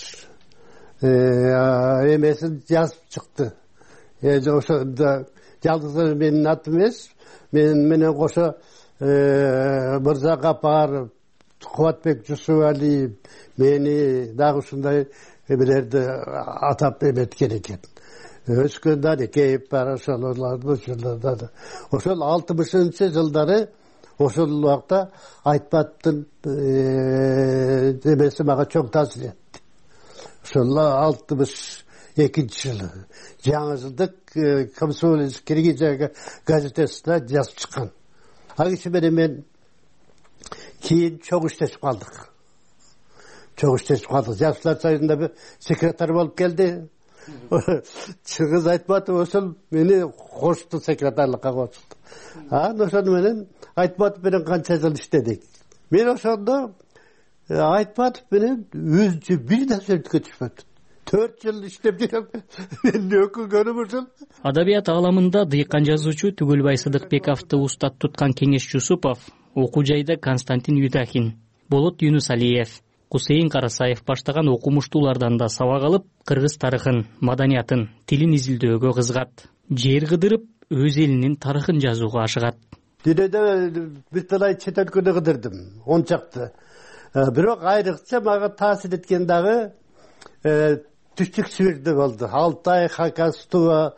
Эмесин жазып чыкты. Ошондо жалгыз менин атым эмес, мен менен кошо Мырза Капаров, Кубатбек Жусупалиев мени дагы ушундай эмелерди атап эметкен экен. Өскөн Даникеев бар, ошолорду ошол алтымышынчы жылдары ошол убакта айтпаттын эмеси мага чоң таасир этти. Ошол алтымыш экинчи жылы жаңы жылдык комсомолец киргизия газетасында жазып чыккан. Ал киши менен мен кийин чоң иштешип калдык. Чоң иштешип калдык. Жаштар союзунда бир секретарь болуп келди. Чыңгыз Айтматов ошол мени кошту, секретарлыкка кошту. Анан ошону менен Айтматов менен канча жыл иштедик. Мен ошондо Айтматов менен өзүнчө бир нерсе өткөзүшпөт. төрт жыл иштеп жүрөм. Мен өкүнгөнүм ушул. Адабият ааламында дыйкан жазуучу Түгөлбай Сыдыкбековду устат туткан Кеңеш Жусупов, окуу жайда Константин Юдахин, Болот Юнусалиев, Кусейин Карасаев баштаган окумуштуулардан да сабак алып, кыргыз тарыхын, маданиятын, тилин изилдөөгө кызыгат. Жер кыдырып, өз элинин тарыхын жазууга ашыгат. Дүйнөдө бир талай чет өлкөдө кыдырдым, он чакты. Бирок айрыкча мага таасир эткен дагы Түштүк Сибирде болду. Алтай, Хакас, Тува,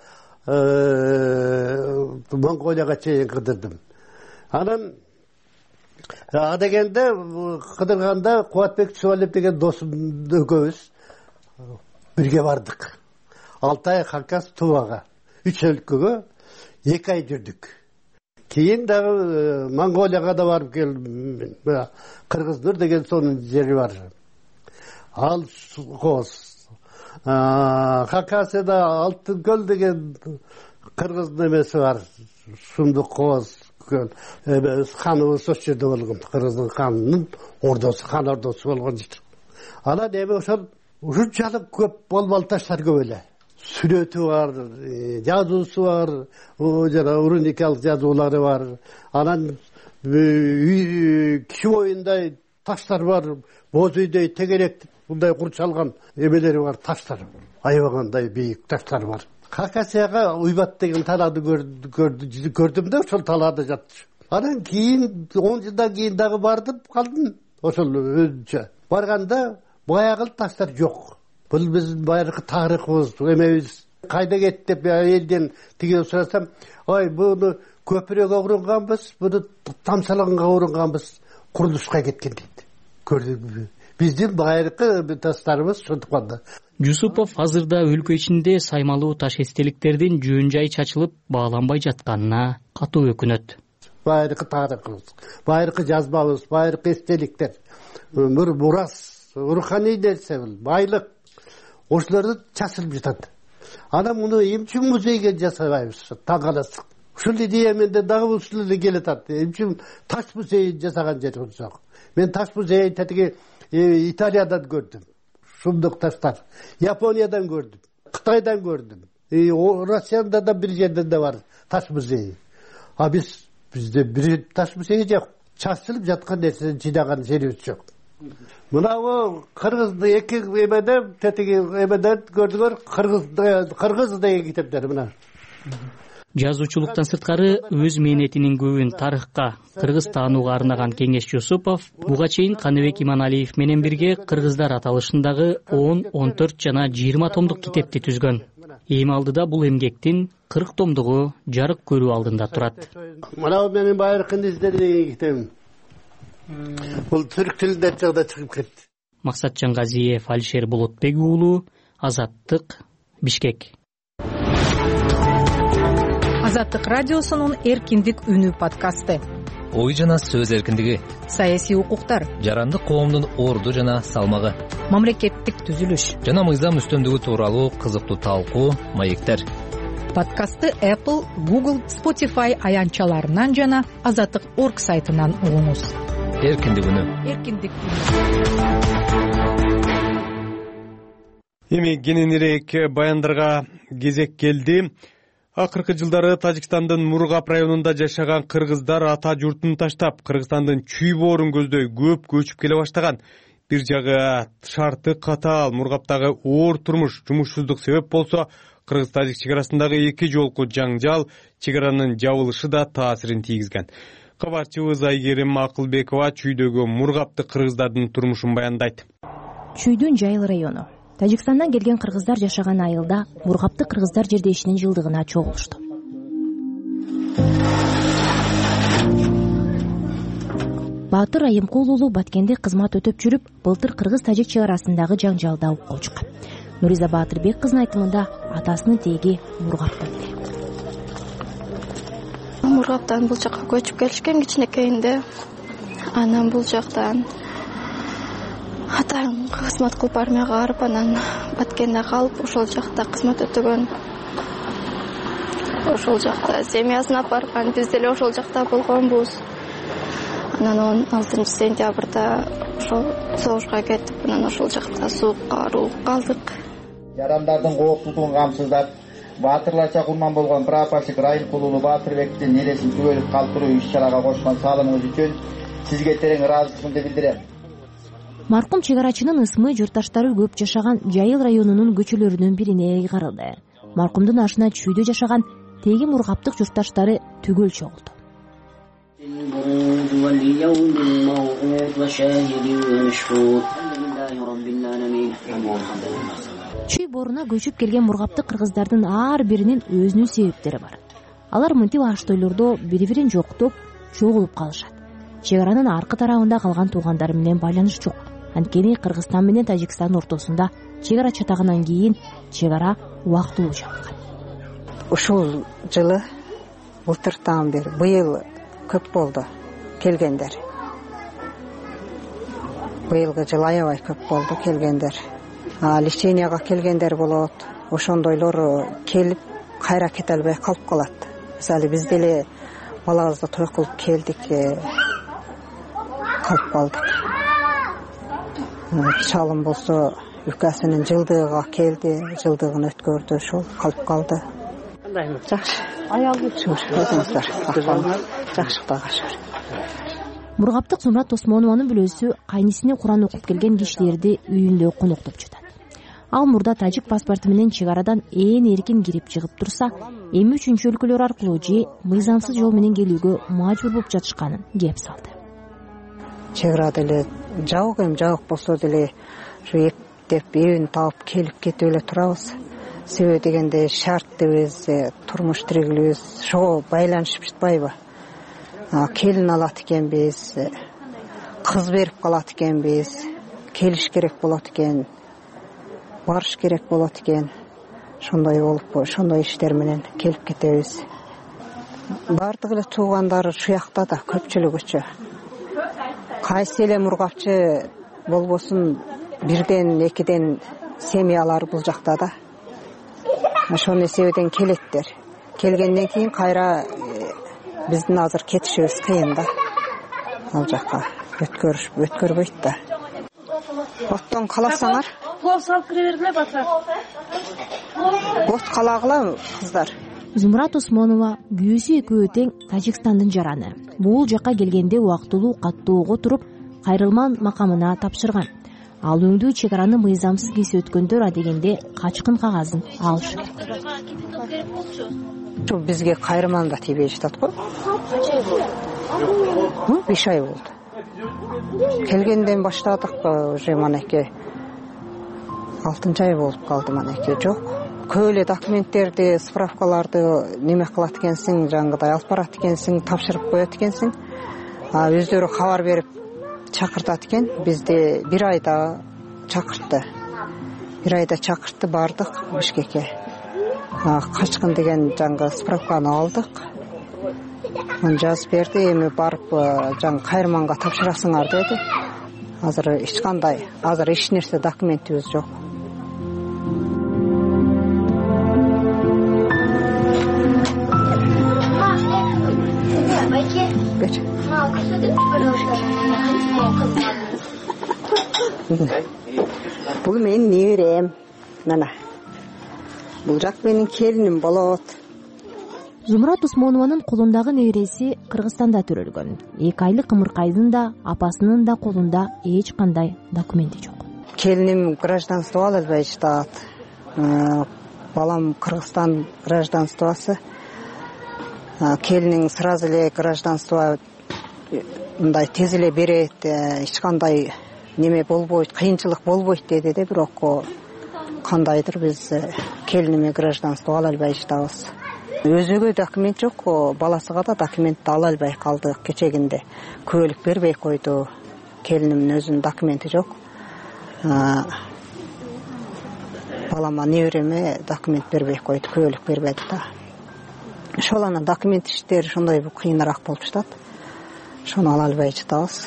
Монголияга чейин кыдырдым. Анан адегенде кыдырганда Кубатбек Чубалиев деген досум экөөбүз бирге бардык. Алтай, Хакас, Тувага, үч өлкөгө эки ай жүрдүк. Кийин дагы Монголияга да барып келдим. Кыргыздар деген сонун жери бар. Ал Коз. Хакасияда Алтын көл деген кыргыз немеси бар. Сумдук Коз көл. Ханыбыз ошол жерде болгон. Кыргыздын ханынын ордосу, хан ордосу болгон жер. Анан эми ошол ушунчалык көп болбол таштар көп эле. Сүрөтү бар, жазуусу бар, жана уруникалык жазуулары бар. Анан киши боюндай таштар бар, боз үйдөй тегерек мындай курчалган эмелери бар, таштар. Айбагандай бийик таштар бар. Хакасияга Уйбат деген талаады көрдүм да, ошол талаада жатчу. Анан кийин он жылдан кийин дагы бардым, калдым. Ошол өзүнчө. Барганда баягы таштар жок. Бул биздин байыркы тарыхыбыз, эмебиз. Кайда кетти деп элден тиге сурасам, ой, буну көпүрөгө урунганбыз, буну тамсалаганга урунганбыз, курулушка кеткен дейт. Көрдүк. Биздин байыркы таштарыбыз ошондуктан. Жусупов азырда өлкө ичинде саймалуу таш эстеликтердин жөн жай чачылып бааланбай жатканына катуу өкүнөт. Байыркы тарыхыбыз, байыркы жазмабыз, байыркы эстеликтер, бир мурас, руханий нерсе, байлык ошолорду чачылып жатат. Анан муну эмче музейге жасабайбыз? Таң каласың. Ушул идея менде дагы ушул эле келатат. Эмче таш музейин жасаган жер жок. Мен таш музейин тетиги Италиядан көрдүм. Шумдук таштар. Япониядан көрдүм. Кытайдан көрдүм. Россияда да бир жерде да бар таш музейи. А биз бизде бир таш музейи жок. Чачылып жаткан нерсени жыйнаган жерибиз жок. Мынау кыргызды эки эмеде тетиги эмеден көрдүңөр, кыргыз кыргыз деген китептер мына. Жазуучулуктан сырткары өз мээнетинин көбүн тарыхка, кыргыз таанууга арнаган Кеңеш Жусупов буга чейин Каныбек Иманалиев менен бирге кыргыздар аталышындагы он, он төрт жана жыйырма томдук китепти түзгөн. Эми алдыда бул эмгектин кырк томдугу жарык көрүү алдында турат. Мына менин байыркы издери деген китебим. Бул түрк тилинде жагда чыгып кетти. Максатжан Газиев, Алишер Болотбек уулу, Азаттык, Бишкек. Азаттык радиосунун эркиндик үнү подкасты. Ой жана сөз эркиндиги, саясий укуктар, жарандык коомдун орду жана салмагы, мамлекеттик түзүлүш жана мыйзам үстөмдүгү тууралуу кызыктуу талкуу, маектер. Подкастты Apple, Google, Spotify аянтчаларынан жана азаттык точка орг сайтынан угуңуз. Эркиндик үнү. Эркиндик үнү. Эми кененирээк баяндарга кезек келди. Акыркы жылдары Тажикстандын Мургап районунда жашаган кыргыздар ата журтун таштап, Кыргызстандын чүй боорун көздөй көп көчүп келе баштаган. Бир жагы шарты катаал, Мургаптагы оор турмуш, жумушсуздук себеп болсо, Кыргыз-Тажик чек арасындагы эки жолку жаңжал, чек аранын жабылышы да таасирин тийгизген. Кабарчыбыз Айгерим Акылбекова чүйдөгү Мургапты кыргыздардын турмушун баяндайт. Чүйдүн жайыл району. Тажикстандан келген кыргыздар жашаган айылда Мургапты кыргыздар жердешинин жылдыгына чогулушту. Баатыр Айымкул уулу Баткенде кызмат өтөп жүрүп, былтыр Кыргыз-Тажик чек арасындагы жаңжалда окко чыккан. Нуриза Баатырбек кызынын айтымында атасынын тээги Мургаптан эле. Мургаптан бул жакка көчүп келишкен кичинекейинде. Анан бул жактан атаң кызмат кылып армияга барып, анан Баткенде калып, ошол жакта кызмат өтөгөн. Ошол жакта семьясын алып барган, биз деле ошол жакта болгонбуз. Анан он алтынчы сентябрда ошол согушка кетип, анан ошол жакта суукка ооруп калдык. Жарандардын кооптуулугун камсыздап, баатырларча курман болгон прапорщик Райымкул уулу Баатырбектин нересин күбөлүп калтыруу иш-чарага кошкон салымыңыз үчүн сизге терең ыраазычылыгымды билдирем. Маркум чек арачынын ысмы журтташтары көп жашаган Жайыл районунун көчөлөрүнүн бирине ыйгарылды. Маркумдун ашына чүйдө жашаган тээги Мургаптык журтташтары түгөл чогулду. Чүй боруна көчүп келген Мургаптык кыргыздардын ар биринин өзүнүн себептери бар. Алар мынтип аш тойлордо бири-бирин жоктоп, чогулуп калышат. Чек аранын аркы тарабында калган туугандары менен байланыш жок. Анткени Кыргызстан менен Тажикстандын ортосунда чек ара чатагандан кийин чек ара убактылуу жабылган. Ушул жылы былтыртан бери быйыл көп болду келгендер. Быйылгы жыл аябай көп болду келгендер. Леченияга келгендер болот. Ошондойлор келип кайра кете албай калып калат. Мисалы биз деле балабызды той кылып келдик, калып калдык. Шалым болсо үкәсинин жылдыгына келди, жылдыгын өткөрдү, ошол калып калды. Жакшы. Аялы чөмүшүңүздөр. Жакшы Кудайга шүгүр. Мургаптык Зумрат Осмонованын бүлөсү кайнисине Куран окуп келген кишилерди үйүндө коноктоп жатат. Ал мурда тажик паспорту менен чек арадан ээн эркин кирип чыгып турса, эми үчүнчү өлкөлөр аркылуу же мыйзамсыз жол менен келүүгө мажбур болуп жатышканын кеп салды. Чек арада эле жабык эми жабык болсо деле ушу эптеп эбин таап келип кетип эле турабыз. Себеби дегенде шарттыбыз, турмуш тиригибиз ошого байланышып жатпайбы? Келин алат экенбиз, кыз берип калат экенбиз, келиш керек болот экен, барыш керек болот экен. Ошондой болуп, ошондой иштер менен келип кетебиз. Бардык эле туугандар ушул жакта да көпчүлүгүчү. Кайсы эле Мургапчы болбосун бирден, экиден семьялар бул жакта да. Ошонун себебинен келеттер. Келгенден кийин кайра биздин азыр кетишибиз кыйын да. Ал жакка өткөрүш өткөрбөйт да. Оттон каласаңар. Плов салып кире бергиле батыр. От калагыла кыздар. Зумрат Осмонова күйөөсү экөө тең Тажикстандын жараны. Бул жакка келгенде убактылуу каттоого туруп, кайрылман макамына тапшырган. Ал өңдүү чек араны мыйзамсыз кесип өткөндөр адегенде качкын кагазын алышы керек. Шу бизге кайрылман да тийбей жатат го. беш ай болду. Келгенден баштадык, уже манеки алтынчы ай болуп калды манеки. Жок. Көп эле документтерди, справкаларды неме кылат экенсиң, жаңгыдай алып барат экенсиң, тапшырып коет экенсиң. А өздөрү кабар берип чакыртат экен. Бизди бир айда чакыртты. Бир айда чакыртты, бардык Бишкекке. Качкын деген жаңгы справканы алдык. Аны жазып берди, эми барып жаң кайрманга тапшырасыңар деди. Азыр эч кандай, азыр эч нерсе документибиз жок. Бул менин неберем. Мына. Бул жак менин келиним болот. Зумрат Осмонованын колундагы небереси Кыргызстанда төрөлгөн. эки айлык ымыркайдын да, апасынын да колунда эч кандай документи жок. Келиним гражданство ала албай жатат. Балам Кыргызстан гражданствосы. Келиним сразу эле гражданство мындай тез эле берет, эч кандай неме болбойт, кыйынчылык болбойт деди да, бирок кандайдыр биз келиниме гражданство ала албай жатабыз. Өзүгө документ жок, баласыга да документ ала албай калдык кечегинде. Күбөлүк бербей койду. Келинимдин өзүнүн документи жок. балама небереме документ бербей койду, күбөлүк бербеди да. Ошол анан документ иштери ошондой кыйыныраак болуп жатат. Ошону ала албай жатабыз.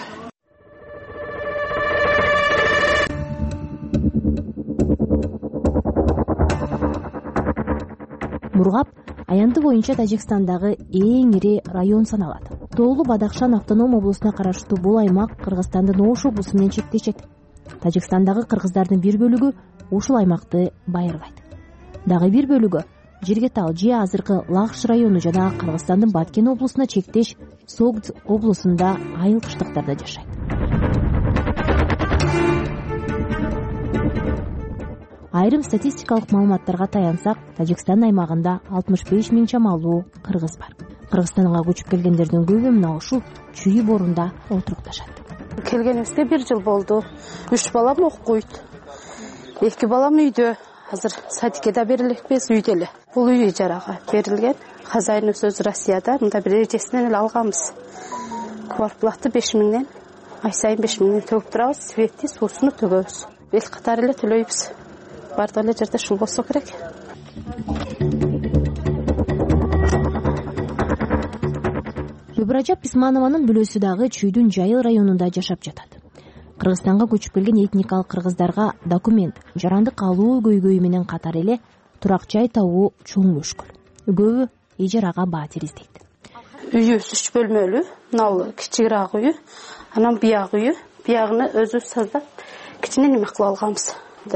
Мургап аянты боюнча Тажикстандагы эң ири район саналат. Тоолу Бадахшан автоном облусуна караштуу бул аймак Кыргызстандын Ош облусу менен чектешет. Тажикстандагы кыргыздардын бир бөлүгү ушул аймакты байырлайт. Дагы бир бөлүгү Жиргетал же азыркы Лакш району жана Кыргызстандын Баткен облусуна чектеш Согд облусунда айыл кыштыктарда жашайт. Айрым статистикалык маалыматтарга таянсак, Тажикстан аймагында алтымыш беш миң чамалуу кыргыз бар. Кыргызстанга көчүп келгендердин көбү мына ушул чүй борунда отурукташат. Келгенибизге бир жыл болду. Үч балам окуйт. Эки балам үйдө. Азыр садикеде берилекпиз, үйдө эле. Бул үй ижарага берилген. Хозяин өзү Россияда, мында бир эжесинен эле алганбыз. Квартплаты беш миңден, ай сайын беш миңден төгүп турабыз, светти, суусуну төгөбүз. Бел катары эле төлөйбүз. Бардык эле жерде ушул болсо керек. Любражап Исманованын бүлөсү дагы Чүйдүн Жайыл районунда жашап жатат. Кыргызстанга көчүп келген этникалык кыргыздарга документ, жарандык алуу көйгөйү менен катар эле турак жай табуу чоң мүшкүл. Көбү ижарага баатир издейт. Үйүбүз үч бөлмөлүү, мына кичигирээк үй, анан бияк үй, биягыны өзүбүз саздап, кичине неме кылып алганбыз.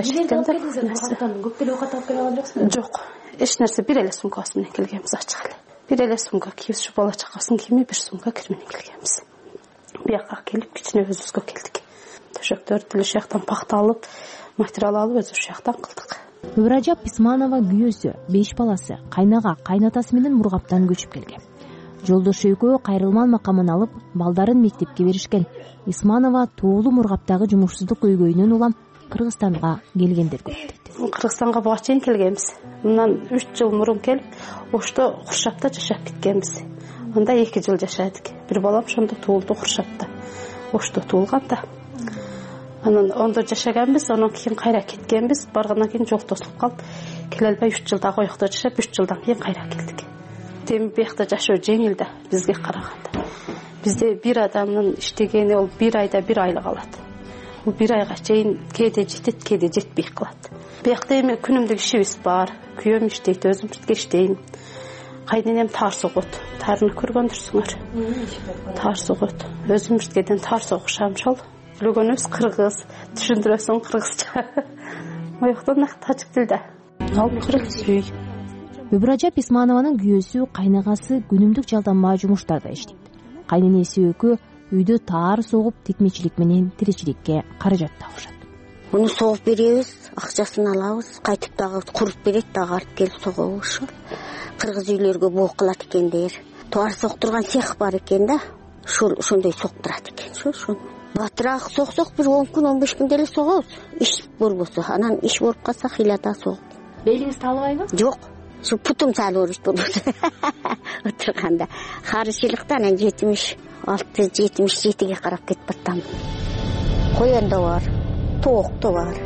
Көп деле оокат алып келе алган жоксуңбу? Жок, эч нерсе, бир эле сумкасы менен келгенбиз ачык эле. Бир эле сумка кийип, бала чакасын кийими бир сумка кир менен келгенбиз. Биякка келип, кичине өзүбүзгө келдик. Төшөктөрдү деле ушактан пахта алып, материал алып өзү ушактан кылдык. Любражап Исманова күйөөсү, беш баласы, кайнага, кайнатасы менен Мургаптан көчүп келген. Жолдошу экөө кайрылман макамын алып, балдарын мектепке беришкен. Исманова тоолу Мургаптагы жумушсуздук көйгөйүнөн улам Кыргызстанга келгендер көп дейт. Кыргызстанга буга чейин келгенбиз. Мындан үч жыл мурун келип, Ошто Куршапта жашап кеткенбиз. Анда эки жыл жашадык. Бир балам ошондо туулду Куршапта. Ошто туулган да. Анан ондо жашаганбыз, анан кийин кайра кеткенбиз. Баргандан кийин жол тосулуп калып, келе албай үч жылда коюкта жашап, үч жылдан кийин кайра келдик. Тем биякта жашоо жеңил да бизге караганда. Бизде бир адамдын иштегени ол бир айда бир айлык алат. Бул бир айга чейин кээде жетет, кээде жетпей калат. Биякта эми күнүмдүк ишибиз бар. Күйөөм иштейт, өзүм бирге иштейм. Кайненем таар согот. Таарыны көргөндүрсүңөр. Таар согот. Өзүм биргеден таар согушам ошол. Билгөнүбүз кыргыз, түшүндүрөсүң кыргызча. Ояктан тажик тилде. Ал кыргыз үй. Любражап Исманованын күйөөсү, кайнагасы күнүмдүк жалданма жумуштарда иштейт. Кайненеси экөө үйдө таар согуп, текмечилик менен тиричиликке каражат табышат. Муну согуп беребиз, акчасын алабыз, кайтып дагы куруп берет, дагы алып келип согобуз. Кыргыз үйлөргө боо кылат экендер. Таар соктурган цех бар экен да. Ушул ошондой соктурат экен. Ошо батыраак соксок бир он күн, он беш күн деле согобуз. Иш болбосо, анан иш болуп калса хыйлата согуп. Белиңиз таалыбайбы? Жок. Şu putum salıyoruz bunu. Oturganda. Karışılıktan yetmiş altı yetmiş yediye karap git battam. Koyan da var. Toğuk da var.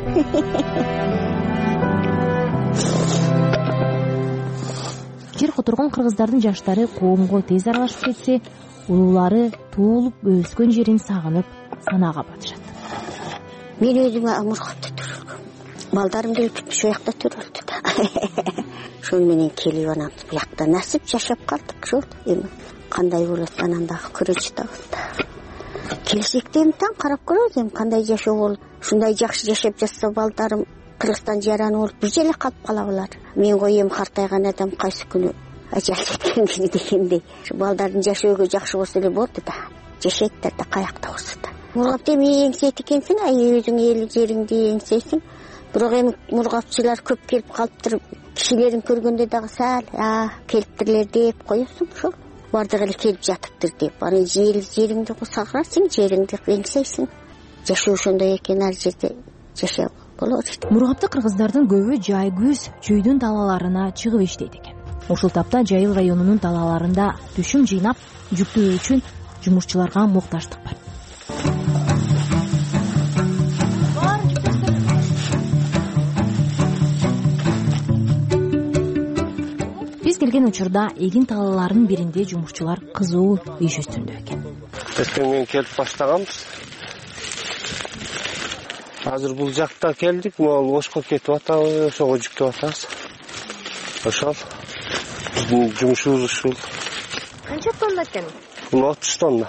Жер которгон кыргыздардын жаштары коомго тез аралашып кетсе, улуулары туулуп өскөн жерин сагынып санаага батышат. Мен өзүмө Мургапта төрөлгөм. Балдарым келип ошол жакта төрөлдү да. Ошол менен келип анан буякта насип жашап калдык. Ошол эми кандай болот анан дагы көрө жатабыз да. Келечекте эми таң карап көрөбүз эми кандай жашоо болуп, ушундай жакшы жашап жатса балдарым Кыргызстан жараны болуп бир жерде калып кала алар. Мен ғой эми картайган адам кайсы күнү ажал жеткен күнү дегендей. Балдардын жашоого жакшы болсо эле болду да. Жашайттар да каякта болсо да. Мургапты эми эңсейт экенсиң, ай өзүң эл жериңди эңсейсиң. Бирок эми мургапчылар көп келип калыптыр. Кишилерин көргөндө дагы сал, а келиптирлер деп коесуң, ошол. Бардык эле келип жатыптыр деп. Аны жер жериңди сагырасың, жериңди эңсейсиң. Жашоо ошондой экен, ар жерде жашап болот. Мургапты кыргыздардын көбү жай күз чүйдүн талааларына чыгып иштейт экен. Ушул тапта Жайыл районунун талааларында түшүм жыйнап, жүктөө үчүн жумушчуларга муктаждык бар. келген учурда эгин талааларынын биринде жумушчулар кызуу иш үстүндө экен. Эртең менен келип баштаганбыз. Азыр бул жакта келдик, могул ошко кетип атабыз, ошого жүктөп атабыз. Ошол биздин жумушубуз ушул. Канча тонна экен? Бул отуз тонна.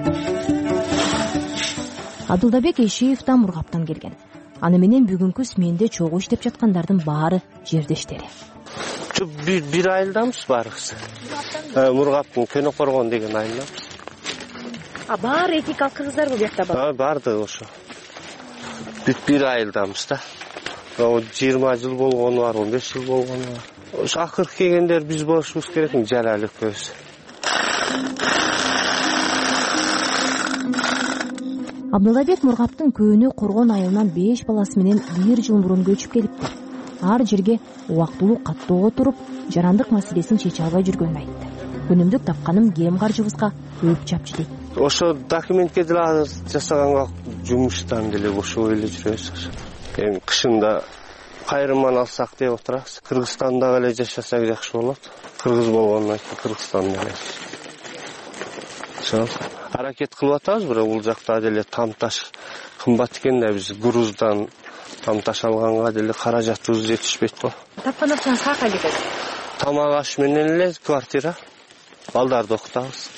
Абдулдабек Эшиев да Мургаптан келген. Аны менен бүгүнкү сменде чогуу иштеп жаткандардын баары жердештери. Бир бир айылдамыз барыбыз. Мургаптын Көнө Коргон деген айылдамыз. А баары этникалык кыргыздар бул жакта бар? Барды ошо. Бүт бир айылдамыз да. жыйырма жыл болгону бар, он беш жыл болгону бар. Ошо акыркы келгендер биз болушубуз керек, Жалал экөөбүз. Абдуллабек Мургаптын Көнө Коргон айылынан беш баласы менен бир жыл мурун көчүп келиптир. Ар жерге убактылуу каттоого туруп, жарандык маселесин чече албай жүргөнүн айтты. Күнүмдүк тапканым кем каржыбызга өп чапчы дейт. Ошо документке деле жасаганга жумуштан деле ошо эле жүрөбүз. Эми кышында кайрыман алсак деп отурабыз. Кыргызстанда эле жашасак жакшы болот. Кыргыз болгондон кийин Кыргызстанда эле. Ошо аракет кылып атабыз, бирок бул жакта деле тамташ кымбат экен да, биз груздан тамташ алганга деле каражатыбыз жетишпейт го. Тапкан акчаны каяка кетет? Тамак аш менен эле квартира, балдарды окутабыз.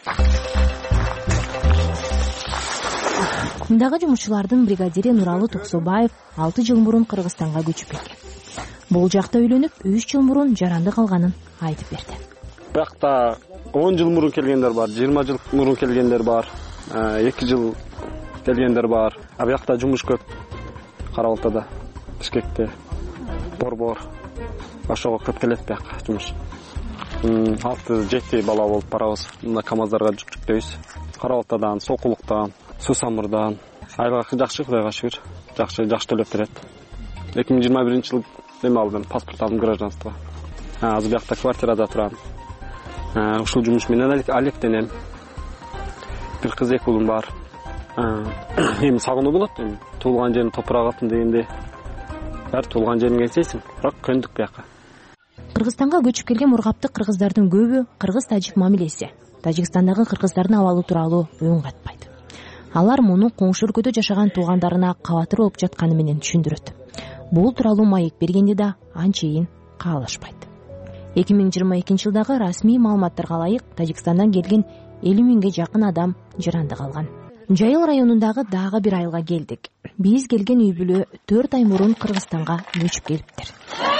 Мындагы жумушчулардын бригадири Нуралы Туксубаев алты жыл мурун Кыргызстанга көчүп келген. Бул жакта үйлөнүп үч жыл мурун жаранды калганын айтып берди. Бакта он жыл мурун келгендер бар, жыйырма жыл мурун келгендер бар, эки жыл келгендер бар. А бакта жумуш көп. Карабалтада, Бишкекте, Борбор. Ошого көп келет бияка жумуш. алты жети бала болуп барабыз. Мына КамАЗдарга жүктөйбүз. Карабалтадан, Сокулуктан, Сусамырдан. Айга жакшы, Кудайга шүгүр. Жакшы, жакшы төлөп берет. эки миң жыйырма биринчи жыл эме алдым, паспорт алдым, гражданство. Азыр бияка квартирада турам. Ушул жумуш менен алектенем. Бир кыз, эки уулум бар. Эми сагынуу болот, эми туулган жерин топурак атын дегенде баары туулган жериңе келсейсиң, бирок көндүк бияка. Кыргызстанга көчүп келген мургапты кыргыздардын көбү кыргыз-тажик мамилеси, Тажикстандагы кыргыздардын абалы тууралуу үн катпайт. Алар муну коңшу өлкөдө жашаган туугандарына кабатыр болуп жатканы менен түшүндүрөт. Бул тууралуу маек бергенде да анчейин каалашпайт. эки миң жыйырма экинчи жылдагы расмий маалыматтарга ылайык Тажикстандан келген элүү миңге жакын адам жаранды калган. Жайыл районундагы дагы бир айылга келдик. Биз келген үй бүлө төрт ай мурун Кыргызстанга көчүп келиптир.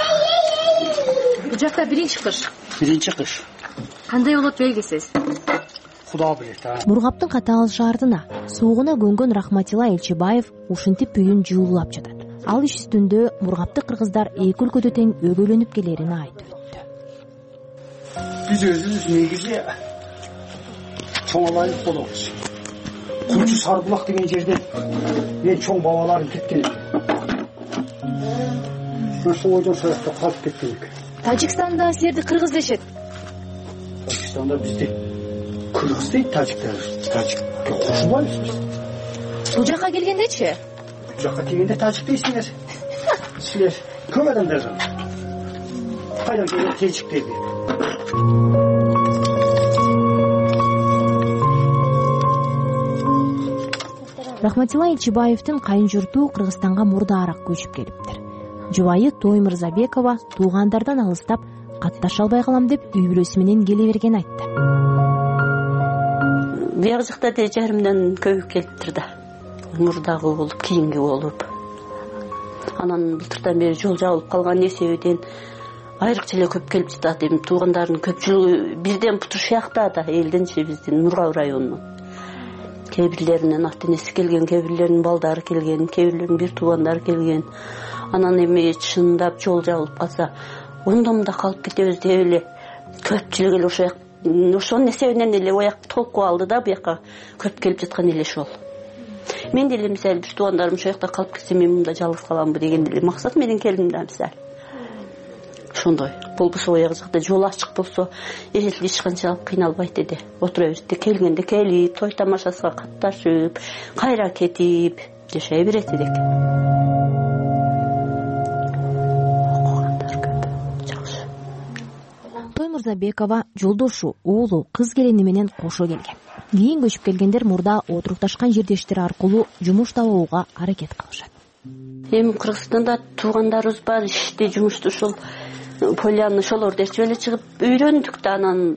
Бул жакта биринчи кыш. Биринчи кыш. Кандай болот белгисиз? Куда билет, а. Мургаптын Катаал шаарына суугуна көнгөн Рахматилла Элчибаев ушинтип үйүн жуулап жатат. Ал иш үстүндө мургапты кыргыздар эки өлкөдө тең өгөйлөнүп келерин айтып өттү. Биз өзүбүз негизи чоңалайып болобуз. Курчу Сарбулак деген жерде мен чоң бабаларым кеткен экен. Ошол жерде калып кеткен экен. Тажикстанда силерди кыргыз дешет. Тажикстанда бизди кыргыз дейт, тажиктер. Тажикке кошулбайбыз биз. Бул жака келгендечи? Бул жака келгенде тажик дейсиңер. Силер көп адамдар жана. Кайда келген тажик дейби? Рахматилла Элчибаевдин кайын журту Кыргызстанга мурдаараак көчүп келиптир. Жубайы Той Мырзабекова туугандардан алыстап катташа албай калам деп үй бүлөсү менен келе берген айтты. Бияк жакта да жарымдан көбү келиптир да. Мурдагы болуп, кийинки болуп. Анан былтырдан бери жол жабылып калган эсебинен айрыкча эле көп келип жатат. Эми туугандардын көпчүлүгү бирден Путушаякта да, элдинчи биздин Нургал районунун. Кээ бирлеринин ата энеси келген, кээ бирлеринин балдары келген, кээ бирлеринин бир туугандары келген. Анан эми чындап жол жабылып калса, ондомда калып кетебиз деп эле көпчүлүк эле ошо ошонун эсебинен эле ояк толку алды да, буяка көп келип жаткан эле ошол. Мен деле мисалы бир туугандарым ошол жакта калып кетсе, мен мында жалгыз каламбы деген деле максат менен келдим да мисалы. Ошондой. Болбосо ояк жакта жол ачык болсо, эсил эч канчалык кыйналбайт деди. Отура берди, келгенде келип, той тамашасына катташып, кайра кетип жашай берет элек. Мырзабекова жолдошу, уулу, кыз келини менен кошо келген. Кийин көчүп келгендер мурда отурукташкан жердештери аркылуу жумуш табууга аракет кылышат. Эми Кыргызстанда туугандарыбыз бар, ишти, жумушту ушул Полянны ошолорду ээрчип эле чыгып үйрөндүк да, анан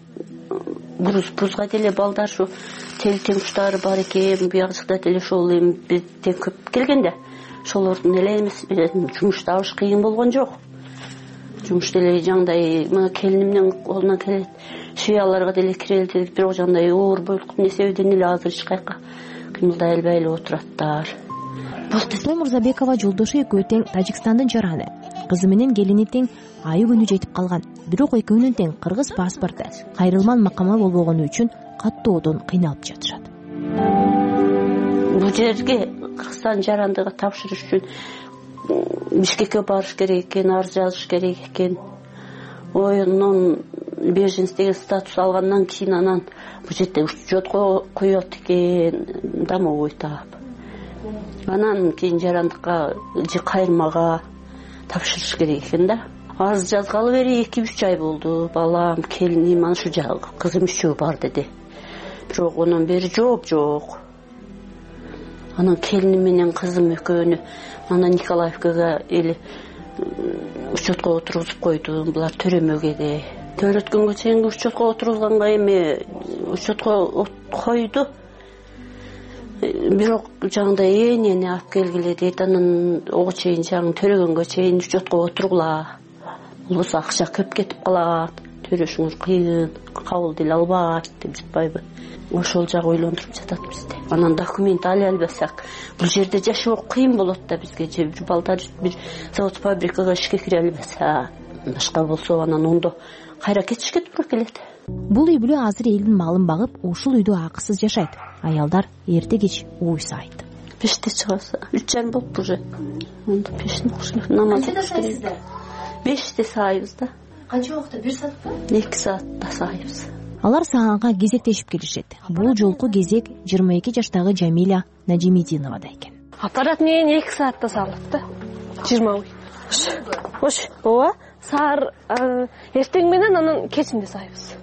бузга деле балдар ушу тел теңкуштары бар экен, буягычыкта деле ошол эми бизден көп келген да. Ошолордун эле эмес жумуш табыш кыйын болгон жок. Жумуш деле жандай мына келинимдин колунан келет, шеяларга деле кирелди, бирок жандай оор бойлук несебеден эле азыр эч кайка кыймылдай албай эле отураттар. Тесмин Мырзабекова жолдошу экөө тең Тажикстандын жараны. Кызы менен келини тең айы күнү жетип калган. Бирок экөөнүн тең кыргыз паспорту кайрылман макама болбогону үчүн каттоодон кыйналып жатышат. Бул жерге Кыргызстан жарандыгы тапшырыш үчүн Бишкекке барыш керек экен, арыз жазыш керек экен. Оюнун беженс деген статус алгандан кийин анан бул жерде учетко коет экен, домовой таап. Анан кийин жарандыкка же кайрылмага тапшырыш керек экен да. Арыз жазгалы бери эки үч ай болду. Балам, келиним, mana shu жагы кызым үчөө бар деди. Бирок онун бери жооп жок. Анан келиним менен кызым экөөнү ана Николаевкага эле учетко отургузуп койдум. Булар төрөмөгө де. Төлөткөнгө чейин учетко отурулганга эми учетко койду. Бирок жагындай энени алып келгиле дейт. Анан ого чейин жагын төрөгөнгө чейин учетко отургула. Болбосо акча көп кетип калат. Төрөшүңүз кыйын, кабыл деле албайт деп жатпайбы? Ошол жагы ойлондуруп жатат бизди. Анан документ ала албасак, бул жерде жашоо кыйын болот да бизге. Же балдар бир завод фабрикага ишке кире албаса, башка болсо анан ондо кайра кетишке туура келет. Бул үй бүлө азыр элдин малын багып, ушул үйдө акысыз жашайт. Аялдар эрте кеч ой сайт. Пеште чыгасы, үч жарым болуп уже. Ондо пештин кушуп намаз окуйсуздар. Беште сайбыз да. Канча убакта? бир саатпы? эки саатта сайбыз. Алар саганга кезектешип келишет. Бул жолку кезек жыйырма эки жаштагы Жамиля Нажимидиновада экен. Аппарат менен эки саатта салат да. жыйырма ой. Ош, ооба, саар эртең менен анан кечинде сайбыз.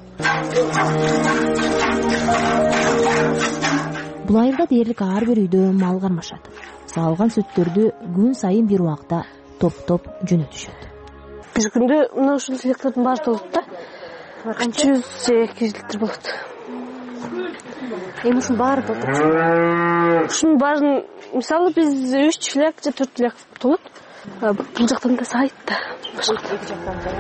Бул айылда дээрлик ар бир үйдө мал кармашат. Саалган сүттөрдү күн сайын бир убакта топтоп жөнөтүшөт. Бир күндө мына ушул сыяктардын баары толот да. үч жүз эки жүз литр болот. Эми ушунун баары толот. Ушунун баарын мисалы биз үч фляг же төрт фляг толот. Бул жактан да сайт да. Башка эки жактан да.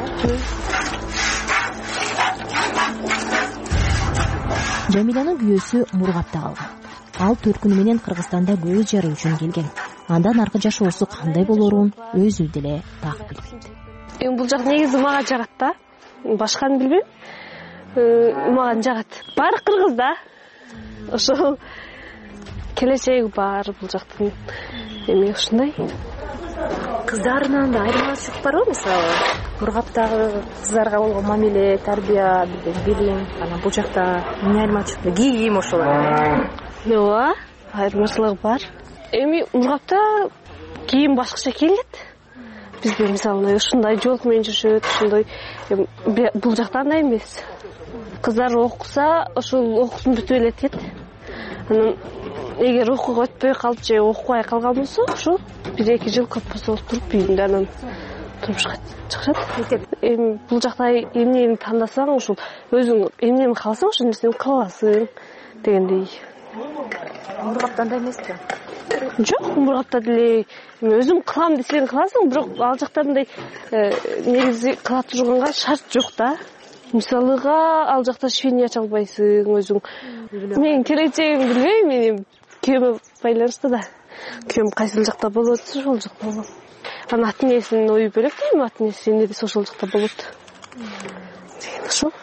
Жамилянын күйөөсү Мургапта калган. Ал төрт күнү менен Кыргызстанда көз жаруу үчүн келген. Андан аркы жашоосу кандай болоорун өзү деле так билбейт. Эми бул жак негизи мага жагат да. Башканы билбейм. Мага жагат. Баары кыргыз да. Ошол келечеги бар бул жактын. Эми ушундай. Кыздарынан да айырмачылык барбы? Мисалы, Мургаптагы кыздарга болгон мамиле, тарбия, билим, анан бул жакта эмне айырмачылык? Кийим ошол. Ооба, айырмачылыгы бар. Эми Мургапта кийим башкача кийилет. Бизде мисалы ушундай жол менен жүрүшөт, ушундай. Бул жакта андай эмес. Кыздар окуса, ошол окуусун бүтүп эле кетет. Анан эгер окууга өтпөй калып же окубай калган болсо, ошол бир эки жыл көп болсо туруп үйүндө анан турмушка чыгышат. Эми бул жакта эмнени тандасаң, ушул өзүң эмнени кааласаң, ошол нерсени кыла аласың дегендей. Мургапта андай эмеспи? Жок, Мургапта деле өзүң кылам десең кыласың, бирок ал жакта мындай негизи кыла турганга шарт жок да. Мисалыга ал жакта швейни ача албайсың өзүң. Мен келечегим билбейм, мен күйөөмө байланыштуу да. Күйөөм кайсыл жакта болот, ошол жакта болот. Анан ата энесинин ою бөлөк дейм, ата энеси эмне десе ошол жакта болот. Деген ошол.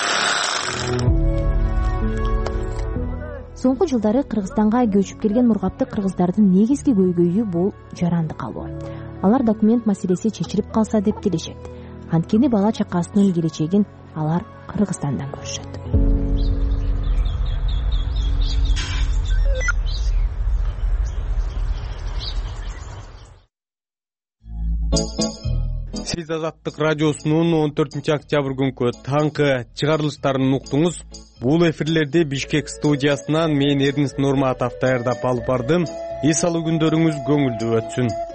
Соңку жылдары Кыргызстанга көчүп келген Мургаптык кыргыздардын негизги көйгөйү бул жаранды калуу. Алар документ маселеси чечилип калса деп тилешет. Анткени бала чакасынын келечегин алар Кыргызстандан көрүшөт. Сиз Азаттык радиосунун он төртүнчү октябрь күнкү таңкы чыгарылыштарын уктуңуз. Бул эфирлерди Бишкек студиясынан мен Эрнис Нурматов даярдап алып бардым. Эс алуу күндөрүңүз көңүлдүү өтсүн.